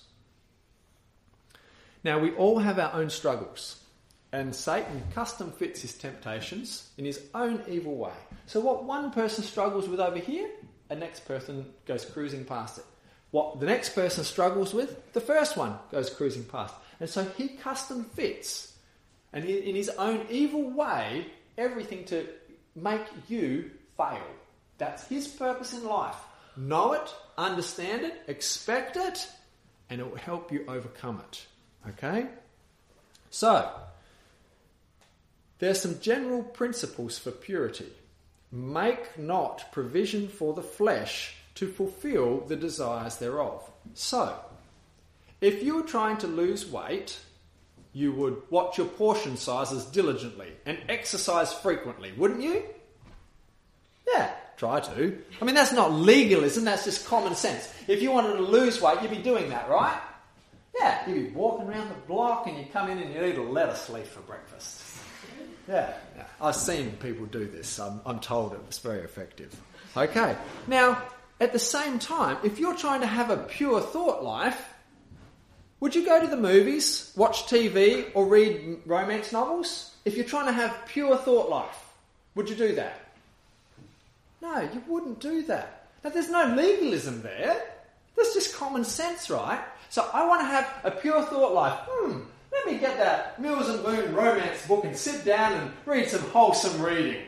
Now, we all have our own struggles, and Satan custom fits his temptations in his own evil way. So what one person struggles with over here, a next person goes cruising past it. What the next person struggles with, the first one goes cruising past. And so he custom fits, and he, in his own evil way, everything to make you fail. That's his purpose in life. Know it, understand it, expect it, and it will help you overcome it. Okay? So, there are some general principles for purity. Make not provision for the flesh to fulfill the desires thereof. So, if you were trying to lose weight, you would watch your portion sizes diligently and exercise frequently, wouldn't you? Yeah, try to. I mean, that's not legalism, that's just common sense. If you wanted to lose weight, you'd be doing that, right? Yeah, you'd be walking around the block and you come in and you eat a lettuce leaf for breakfast. Yeah, yeah. I've seen people do this. I'm, I'm told it was very effective. Okay, now, at the same time, if you're trying to have a pure thought life, would you go to the movies, watch T V, or read romance novels? If you're trying to have pure thought life, would you do that? No, you wouldn't do that. Now, there's no legalism there. That's just common sense, right? So I want to have a pure thought life. Hmm, let me get that Mills and Boon romance book and sit down and read some wholesome reading.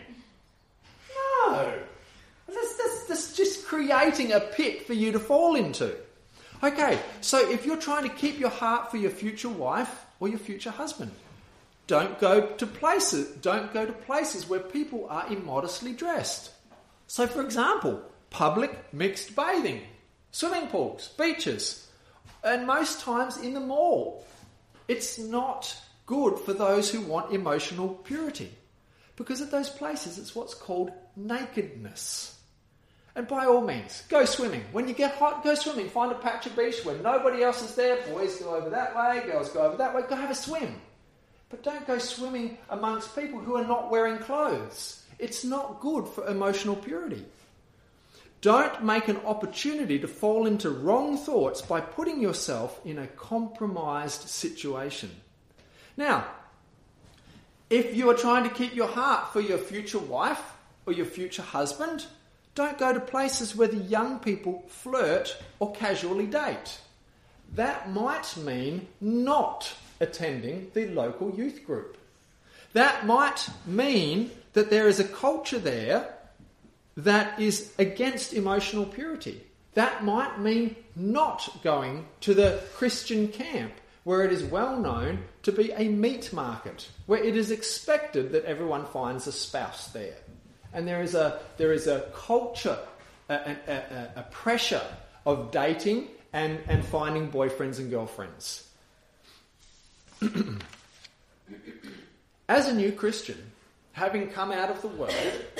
No. That's, that's, that's just creating a pit for you to fall into. Okay, so if you're trying to keep your heart for your future wife or your future husband, don't go to places, don't go to places where people are immodestly dressed. So, for example, public mixed bathing, swimming pools, beaches, and most times in the mall. It's not good for those who want emotional purity, because at those places it's what's called nakedness. And by all means, go swimming. When you get hot, go swimming. Find a patch of beach where nobody else is there. Boys go over that way, girls go over that way. Go have a swim. But don't go swimming amongst people who are not wearing clothes. It's not good for emotional purity. Don't make an opportunity to fall into wrong thoughts by putting yourself in a compromised situation. Now, if you are trying to keep your heart for your future wife or your future husband, don't go to places where the young people flirt or casually date. That might mean not attending the local youth group. That might mean that there is a culture there that is against emotional purity. That might mean not going to the Christian camp where it is well known to be a meat market, where it is expected that everyone finds a spouse there. And there is a there is a culture, a, a, a, a pressure of dating and, and finding boyfriends and girlfriends. As a new Christian, having come out of the world,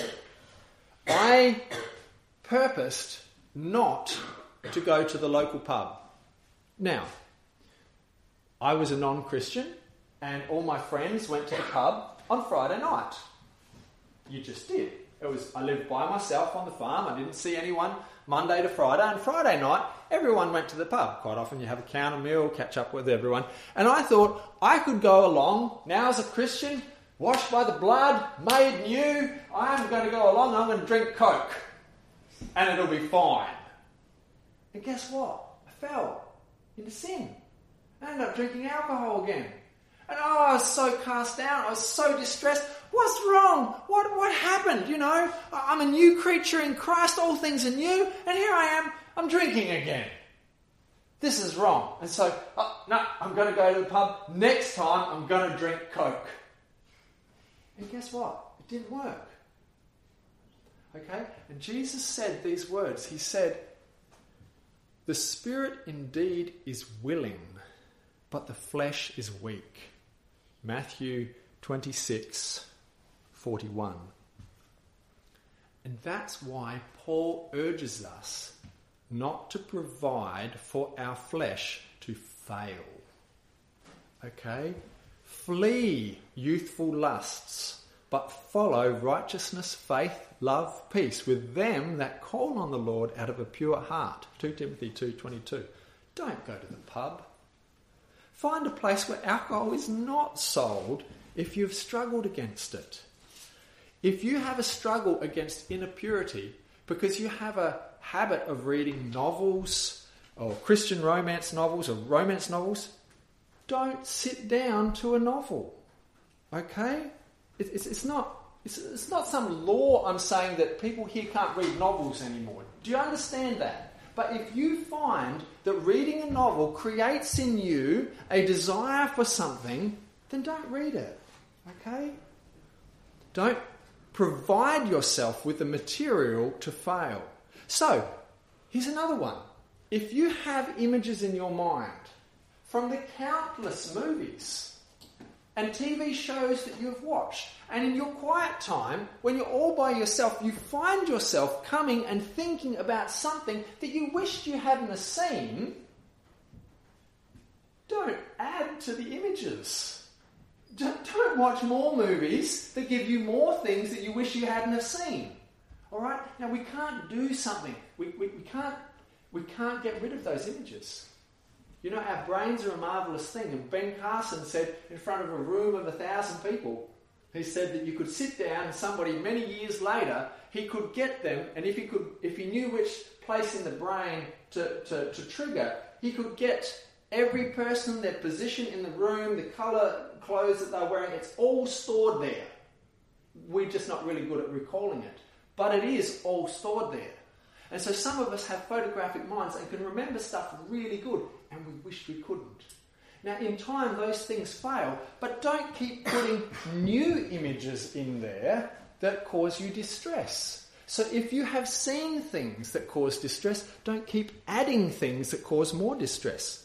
I purposed not to go to the local pub. Now, I was a non-Christian and all my friends went to the pub on Friday night. You just did. It was I lived by myself on the farm. I didn't see anyone Monday to Friday. And Friday night, everyone went to the pub. Quite often you have a counter meal, catch up with everyone. And I thought I could go along now as a Christian, washed by the blood, made new. I'm going to go along and I'm going to drink Coke. And it'll be fine. And guess what? I fell into sin. I ended up drinking alcohol again. And oh, I was so cast down. I was so distressed. What's wrong? What what happened? You know, I'm a new creature in Christ. All things are new. And here I am. I'm drinking again. This is wrong. And so, oh, no, I'm going to go to the pub. Next time, I'm going to drink Coke. And guess what? It didn't work. Okay? And Jesus said these words. He said, "The spirit indeed is willing, but the flesh is weak." Matthew twenty-six forty-one. And that's why Paul urges us not to provide for our flesh to fail. Okay? Flee youthful lusts, but follow righteousness, faith, love, peace with them that call on the Lord out of a pure heart. Second Timothy two twenty-two. Don't go to the pub. Find a place where alcohol is not sold if you've struggled against it. If you have a struggle against inner purity because you have a habit of reading novels or Christian romance novels or romance novels, don't sit down to a novel. Okay? It, it's, it's not it's, it's not some law I'm saying that people here can't read novels anymore. Do you understand that? But if you find that reading a novel creates in you a desire for something, then don't read it. Okay? Don't provide yourself with the material to fail. So, here's another one. If you have images in your mind from the countless movies and T V shows that you've watched, and in your quiet time, when you're all by yourself, you find yourself coming and thinking about something that you wished you hadn't seen, don't add to the images. Don't watch more movies that give you more things that you wish you hadn't have seen. All right? Now, we can't do something. We, we, we can't we can't get rid of those images. You know, our brains are a marvellous thing. And Ben Carson said in front of a room of a thousand people, he said that you could sit down and somebody many years later, he could get them, and if he could, if he knew which place in the brain to, to, to trigger, he could get every person, their position in the room, the colour, clothes that they're wearing, it's all stored there. We're just not really good at recalling it. But it is all stored there. And so some of us have photographic minds and can remember stuff really good, and we wish we couldn't. Now, in time, those things fail, but don't keep putting new images in there that cause you distress. So if you have seen things that cause distress, don't keep adding things that cause more distress.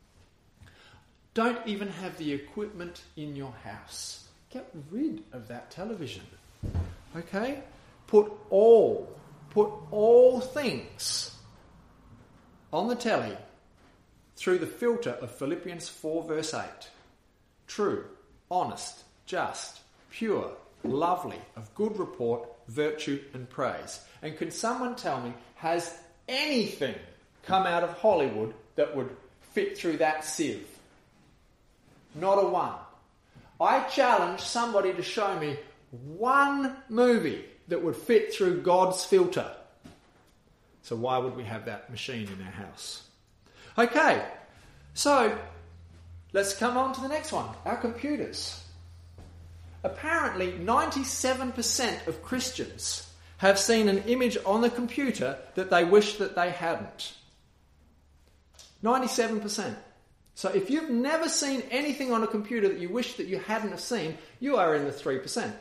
Don't even have the equipment in your house. Get rid of that television. Okay? Put all, put all things on the telly through the filter of Philippians four verse eight. True, honest, just, pure, lovely, of good report, virtue and praise. And can someone tell me, has anything come out of Hollywood that would fit through that sieve? Not a one. I challenge somebody to show me one movie that would fit through God's filter. So why would we have that machine in our house? Okay, so let's come on to the next one, our computers. Apparently ninety-seven percent of Christians have seen an image on the computer that they wish that they hadn't. ninety-seven percent. So if you've never seen anything on a computer that you wish that you hadn't have seen, you are in the three percent.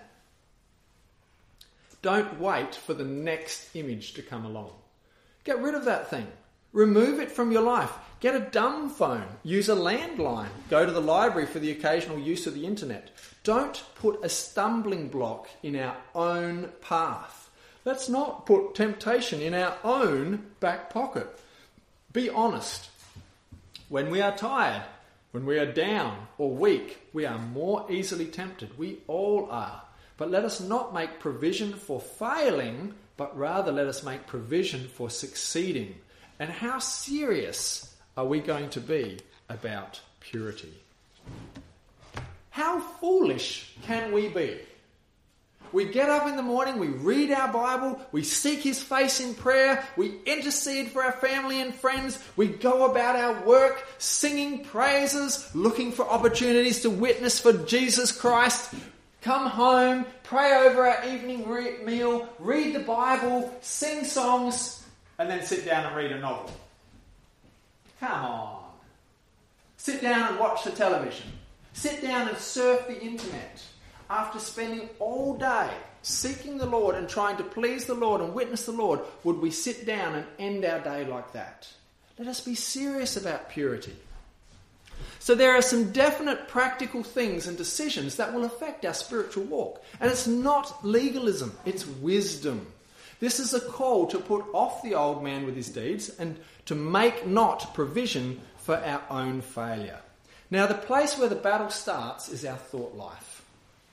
Don't wait for the next image to come along. Get rid of that thing. Remove it from your life. Get a dumb phone. Use a landline. Go to the library for the occasional use of the internet. Don't put a stumbling block in our own path. Let's not put temptation in our own back pocket. Be honest. When we are tired, when we are down or weak, we are more easily tempted. We all are. But let us not make provision for failing, but rather let us make provision for succeeding. And how serious are we going to be about purity? How foolish can we be? We get up in the morning, we read our Bible, we seek His face in prayer, we intercede for our family and friends, we go about our work singing praises, looking for opportunities to witness for Jesus Christ, come home, pray over our evening re- meal, read the Bible, sing songs, and then sit down and read a novel. Come on. Sit down and watch the television. Sit down and surf the internet. After spending all day seeking the Lord and trying to please the Lord and witness the Lord, would we sit down and end our day like that? Let us be serious about purity. So there are some definite practical things and decisions that will affect our spiritual walk. And it's not legalism, it's wisdom. This is a call to put off the old man with his deeds and to make not provision for our own failure. Now, the place where the battle starts is our thought life.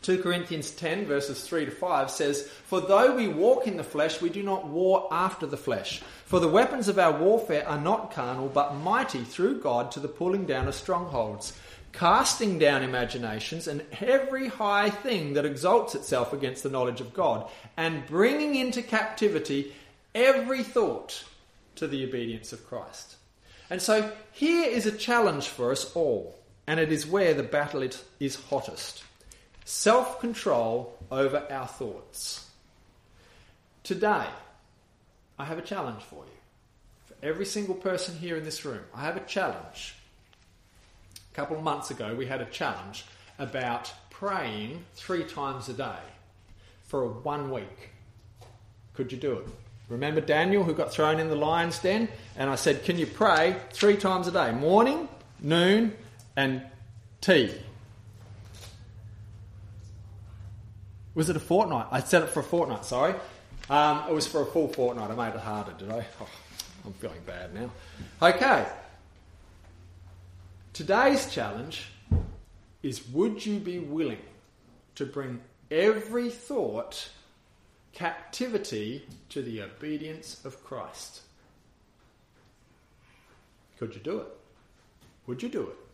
two Corinthians ten verses three to five says, "For though we walk in the flesh, we do not war after the flesh. For the weapons of our warfare are not carnal, but mighty through God to the pulling down of strongholds, casting down imaginations and every high thing that exalts itself against the knowledge of God, and bringing into captivity every thought to the obedience of Christ." And so here is a challenge for us all, and it is where the battle is hottest. Self-control over our thoughts. Today, I have a challenge for you. For every single person here in this room, I have a challenge. A couple of months ago, we had a challenge about praying three times a day for one week. Could you do it? Remember Daniel who got thrown in the lion's den? And I said, can you pray three times a day? Morning, noon, and tea. Was it a fortnight? I said it for a fortnight, sorry. Um, it was for a full fortnight. I made it harder, did I? Oh, I'm feeling bad now. Okay. Today's challenge is, would you be willing to bring every thought captivity to the obedience of Christ? Could you do it? Would you do it?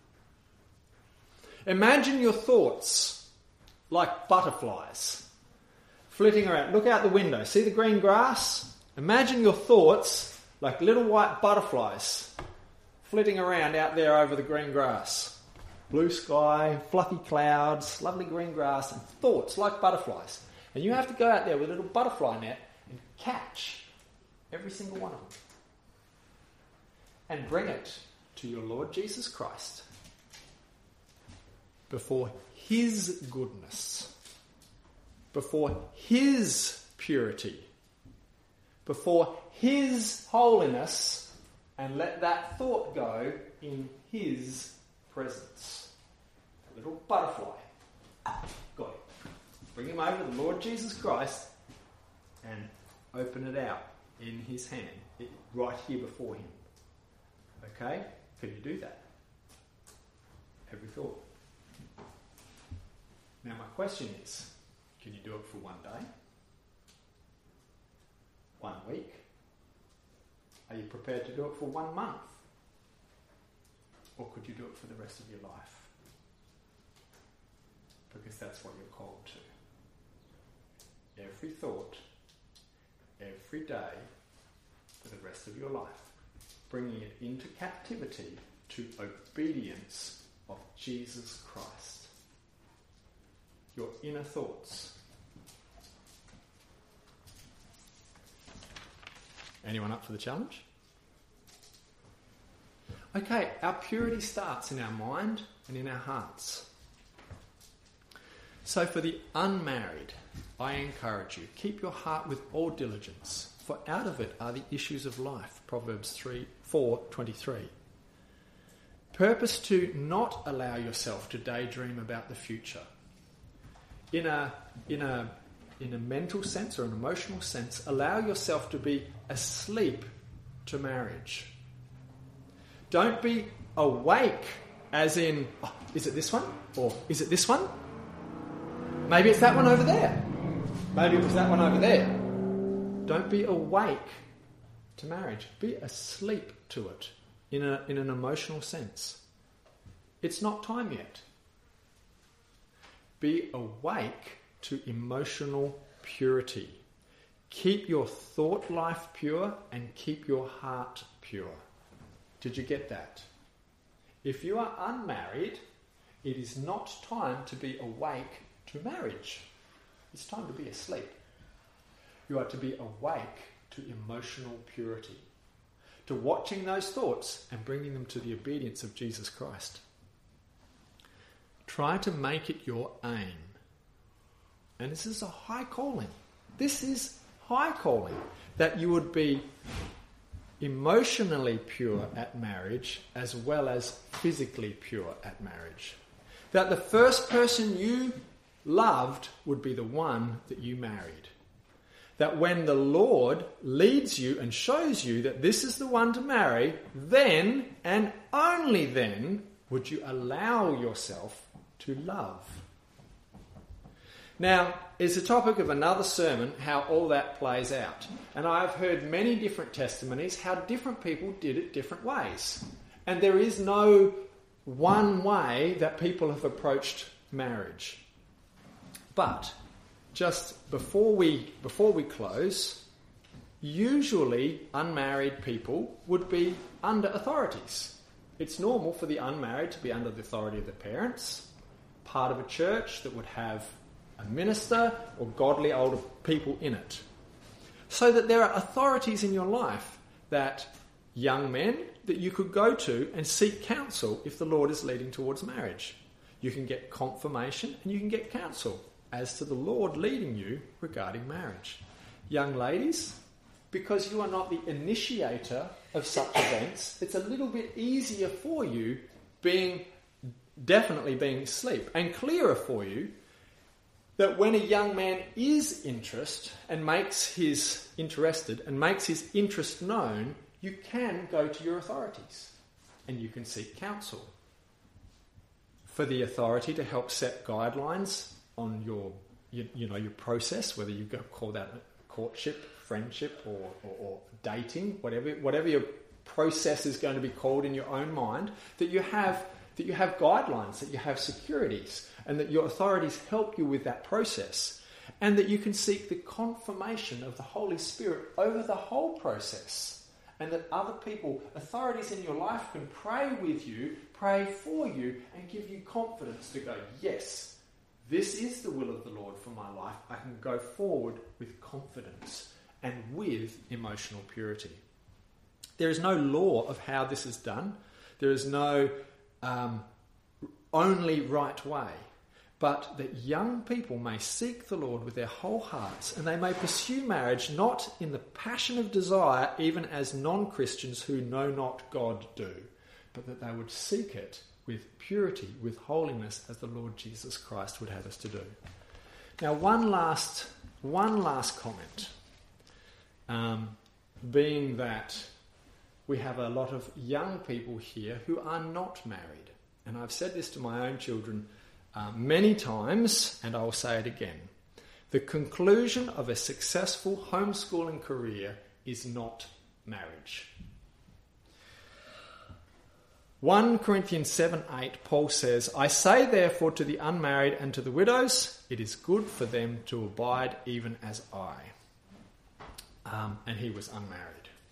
Imagine your thoughts like butterflies flitting around. Look out the window. See the green grass? Imagine your thoughts like little white butterflies flitting around out there over the green grass. Blue sky, fluffy clouds, lovely green grass, and thoughts like butterflies. And you have to go out there with a little butterfly net and catch every single one of them. And bring it to your Lord Jesus Christ before His goodness, before His purity, before His holiness, and let that thought go in His presence. A little butterfly. Got it. Bring him over to the Lord Jesus Christ and open it out in His hand, it, right here before Him. Okay? Can you do that? Every thought. Now my question is, can you do it for one day? One week? Are you prepared to do it for one month? Or could you do it for the rest of your life? Because that's what you're called to. Every thought, every day, for the rest of your life. Bringing it into captivity to obedience of Jesus Christ. Your inner thoughts. Anyone up for the challenge? Okay, our purity starts in our mind and in our hearts. So for the unmarried, I encourage you, keep your heart with all diligence, for out of it are the issues of life. Proverbs three, four, twenty-three. Purpose to not allow yourself to daydream about the future. In a, in a, in a mental sense or an emotional sense, allow yourself to be asleep to marriage. Don't be awake as in, oh, is it this one? Or is it this one? Maybe it's that one over there. Maybe it was that one over there. Don't be awake to marriage. Be asleep to it in, a, in an emotional sense. It's not time yet. Be awake to emotional purity. Keep your thought life pure and keep your heart pure. Did you get that? If you are unmarried, it is not time to be awake to marriage. It's time to be asleep. You are to be awake to emotional purity, to watching those thoughts and bringing them to the obedience of Jesus Christ. Try to make it your aim. And this is a high calling. This is high calling, that you would be emotionally pure at marriage as well as physically pure at marriage. That the first person you loved would be the one that you married. That when the Lord leads you and shows you that this is the one to marry, then and only then would you allow yourself to love. Now, it's a topic of another sermon how all that plays out. And I've heard many different testimonies how different people did it different ways. And there is no one way that people have approached marriage. But just before we before we close, usually unmarried people would be under authorities. It's normal for the unmarried to be under the authority of their parents, part of a church that would have a minister or godly older people in it. So that there are authorities in your life that young men that you could go to and seek counsel if the Lord is leading towards marriage. You can get confirmation and you can get counsel as to the Lord leading you regarding marriage. Young ladies, because you are not the initiator of such events, it's a little bit easier for you being, definitely being asleep, and clearer for you that when a young man is interest and makes his interested and makes his interest known, you can go to your authorities and you can seek counsel for the authority to help set guidelines on your, you, you know, your process, whether you go call that courtship, friendship, or, or, or dating, whatever, whatever your process is going to be called in your own mind. That you have that you have guidelines, that you have securities, and that your authorities help you with that process, and that you can seek the confirmation of the Holy Spirit over the whole process, and that other people, authorities in your life, can pray with you, pray for you, and give you confidence to go, yes, this is the will of the Lord for my life. I can go forward with confidence and with emotional purity. There is no law of how this is done. There is no um, only right way. But that young people may seek the Lord with their whole hearts, and they may pursue marriage not in the passion of desire, even as non-Christians who know not God do, but that they would seek it with purity, with holiness, as the Lord Jesus Christ would have us to do. Now, one last, one last comment, um, being that we have a lot of young people here who are not married. And I've said this to my own children uh, many times, and I'll say it again. The conclusion of a successful homeschooling career is not marriage. First Corinthians seven eight, Paul says, I say therefore to the unmarried and to the widows, it is good for them to abide even as I. Um, and he was unmarried.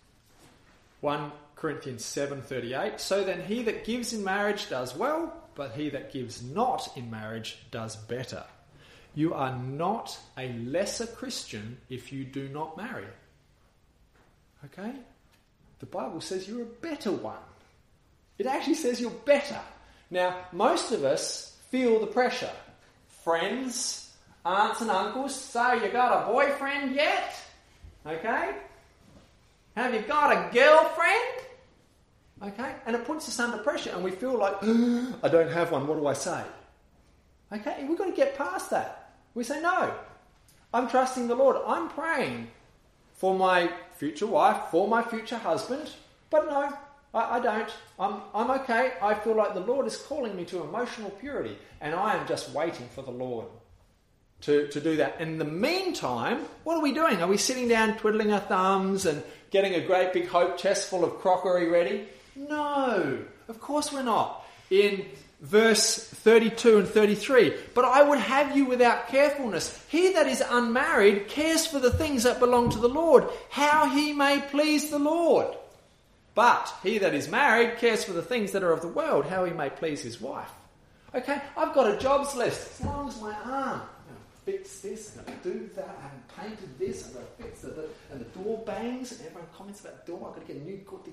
First Corinthians seven thirty-eight, so then he that gives in marriage does well, but he that gives not in marriage does better. You are not a lesser Christian if you do not marry. Okay? The Bible says you're a better one. It actually says you're better. Now, most of us feel the pressure. Friends, aunts and uncles, so you got a boyfriend yet? Okay? Have you got a girlfriend? Okay? And it puts us under pressure and we feel like, I don't have one, what do I say? Okay? And we've got to get past that. We say, no, I'm trusting the Lord. I'm praying for my future wife, for my future husband, but no, I, I don't. I'm, I'm okay. I feel like the Lord is calling me to emotional purity, and I am just waiting for the Lord to, to do that. In the meantime, what are we doing? Are we sitting down twiddling our thumbs and getting a great big hope chest full of crockery ready? No, of course we're not. In verse thirty-two and thirty-three, but I would have you without carefulness. He that is unmarried cares for the things that belong to the Lord, how he may please the Lord. But he that is married cares for the things that are of the world, how he may please his wife. Okay, I've got a jobs list. As long as my arm, I'm going to fix this, I'm going to do that, I haven't painted this, I'm going to fix it, and the door bangs, and everyone comments about the door, I've got to get a new good.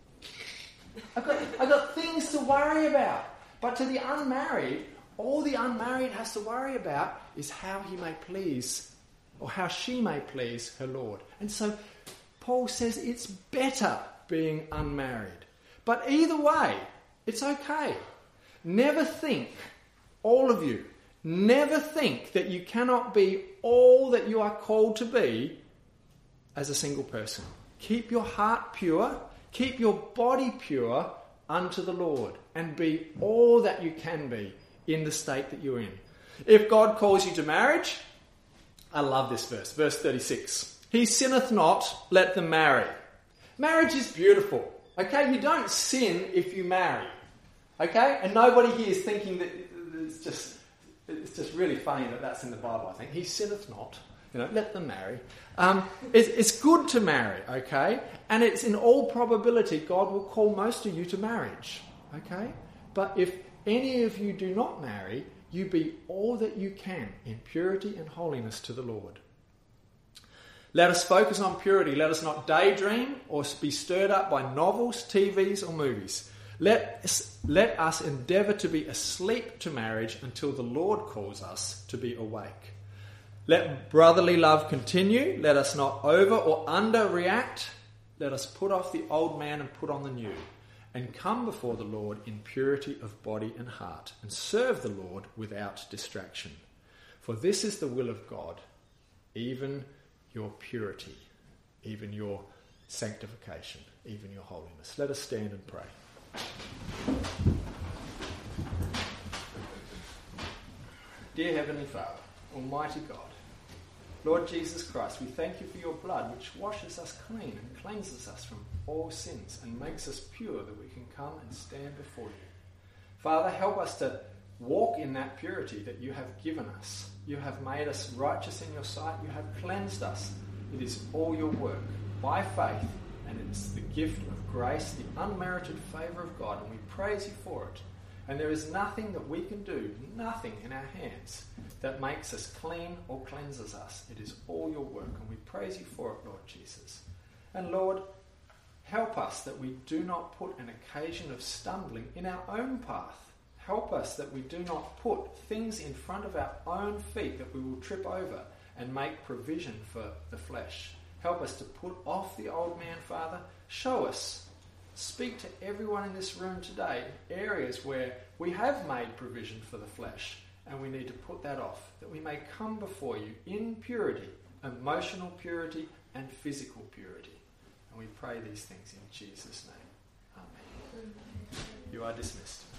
I've got, I've got things to worry about. But to the unmarried, all the unmarried has to worry about is how he may please, or how she may please her Lord. And so Paul says it's better being unmarried. But either way, it's okay. Never think, all of you, never think that you cannot be all that you are called to be as a single person. Keep your heart pure, keep your body pure unto the Lord, and be all that you can be in the state that you're in. If God calls you to marriage, I love this verse, verse thirty-six. He sinneth not, let them marry. Marriage is beautiful. Okay, you don't sin if you marry. Okay, and nobody here is thinking that it's just it's just really funny that that's in the Bible. I think he sinneth not. You know, let them marry. Um, it's, it's good to marry. Okay, and it's in all probability God will call most of you to marriage. Okay, but if any of you do not marry, you be all that you can in purity and holiness to the Lord. Let us focus on purity. Let us not daydream or be stirred up by novels, T Vs or movies. Let us, let us endeavour to be asleep to marriage until the Lord calls us to be awake. Let brotherly love continue. Let us not over or underreact. Let us put off the old man and put on the new, and come before the Lord in purity of body and heart, and serve the Lord without distraction. For this is the will of God, even your purity, even your sanctification, even your holiness. Let us stand and pray. Dear Heavenly Father, Almighty God, Lord Jesus Christ, we thank you for your blood which washes us clean and cleanses us from all sins and makes us pure that we can come and stand before you. Father, help us to walk in that purity that you have given us. You have made us righteous in your sight. You have cleansed us. It is all your work by faith, and it's the gift of grace, the unmerited favour of God, and we praise you for it. And there is nothing that we can do, nothing in our hands, that makes us clean or cleanses us. It is all your work, and we praise you for it, Lord Jesus. And Lord, help us that we do not put an occasion of stumbling in our own path. Help us that we do not put things in front of our own feet that we will trip over and make provision for the flesh. Help us to put off the old man, Father. Show us, speak to everyone in this room today, areas where we have made provision for the flesh and we need to put that off, that we may come before you in purity, emotional purity and physical purity. And we pray these things in Jesus' name. Amen. You are dismissed.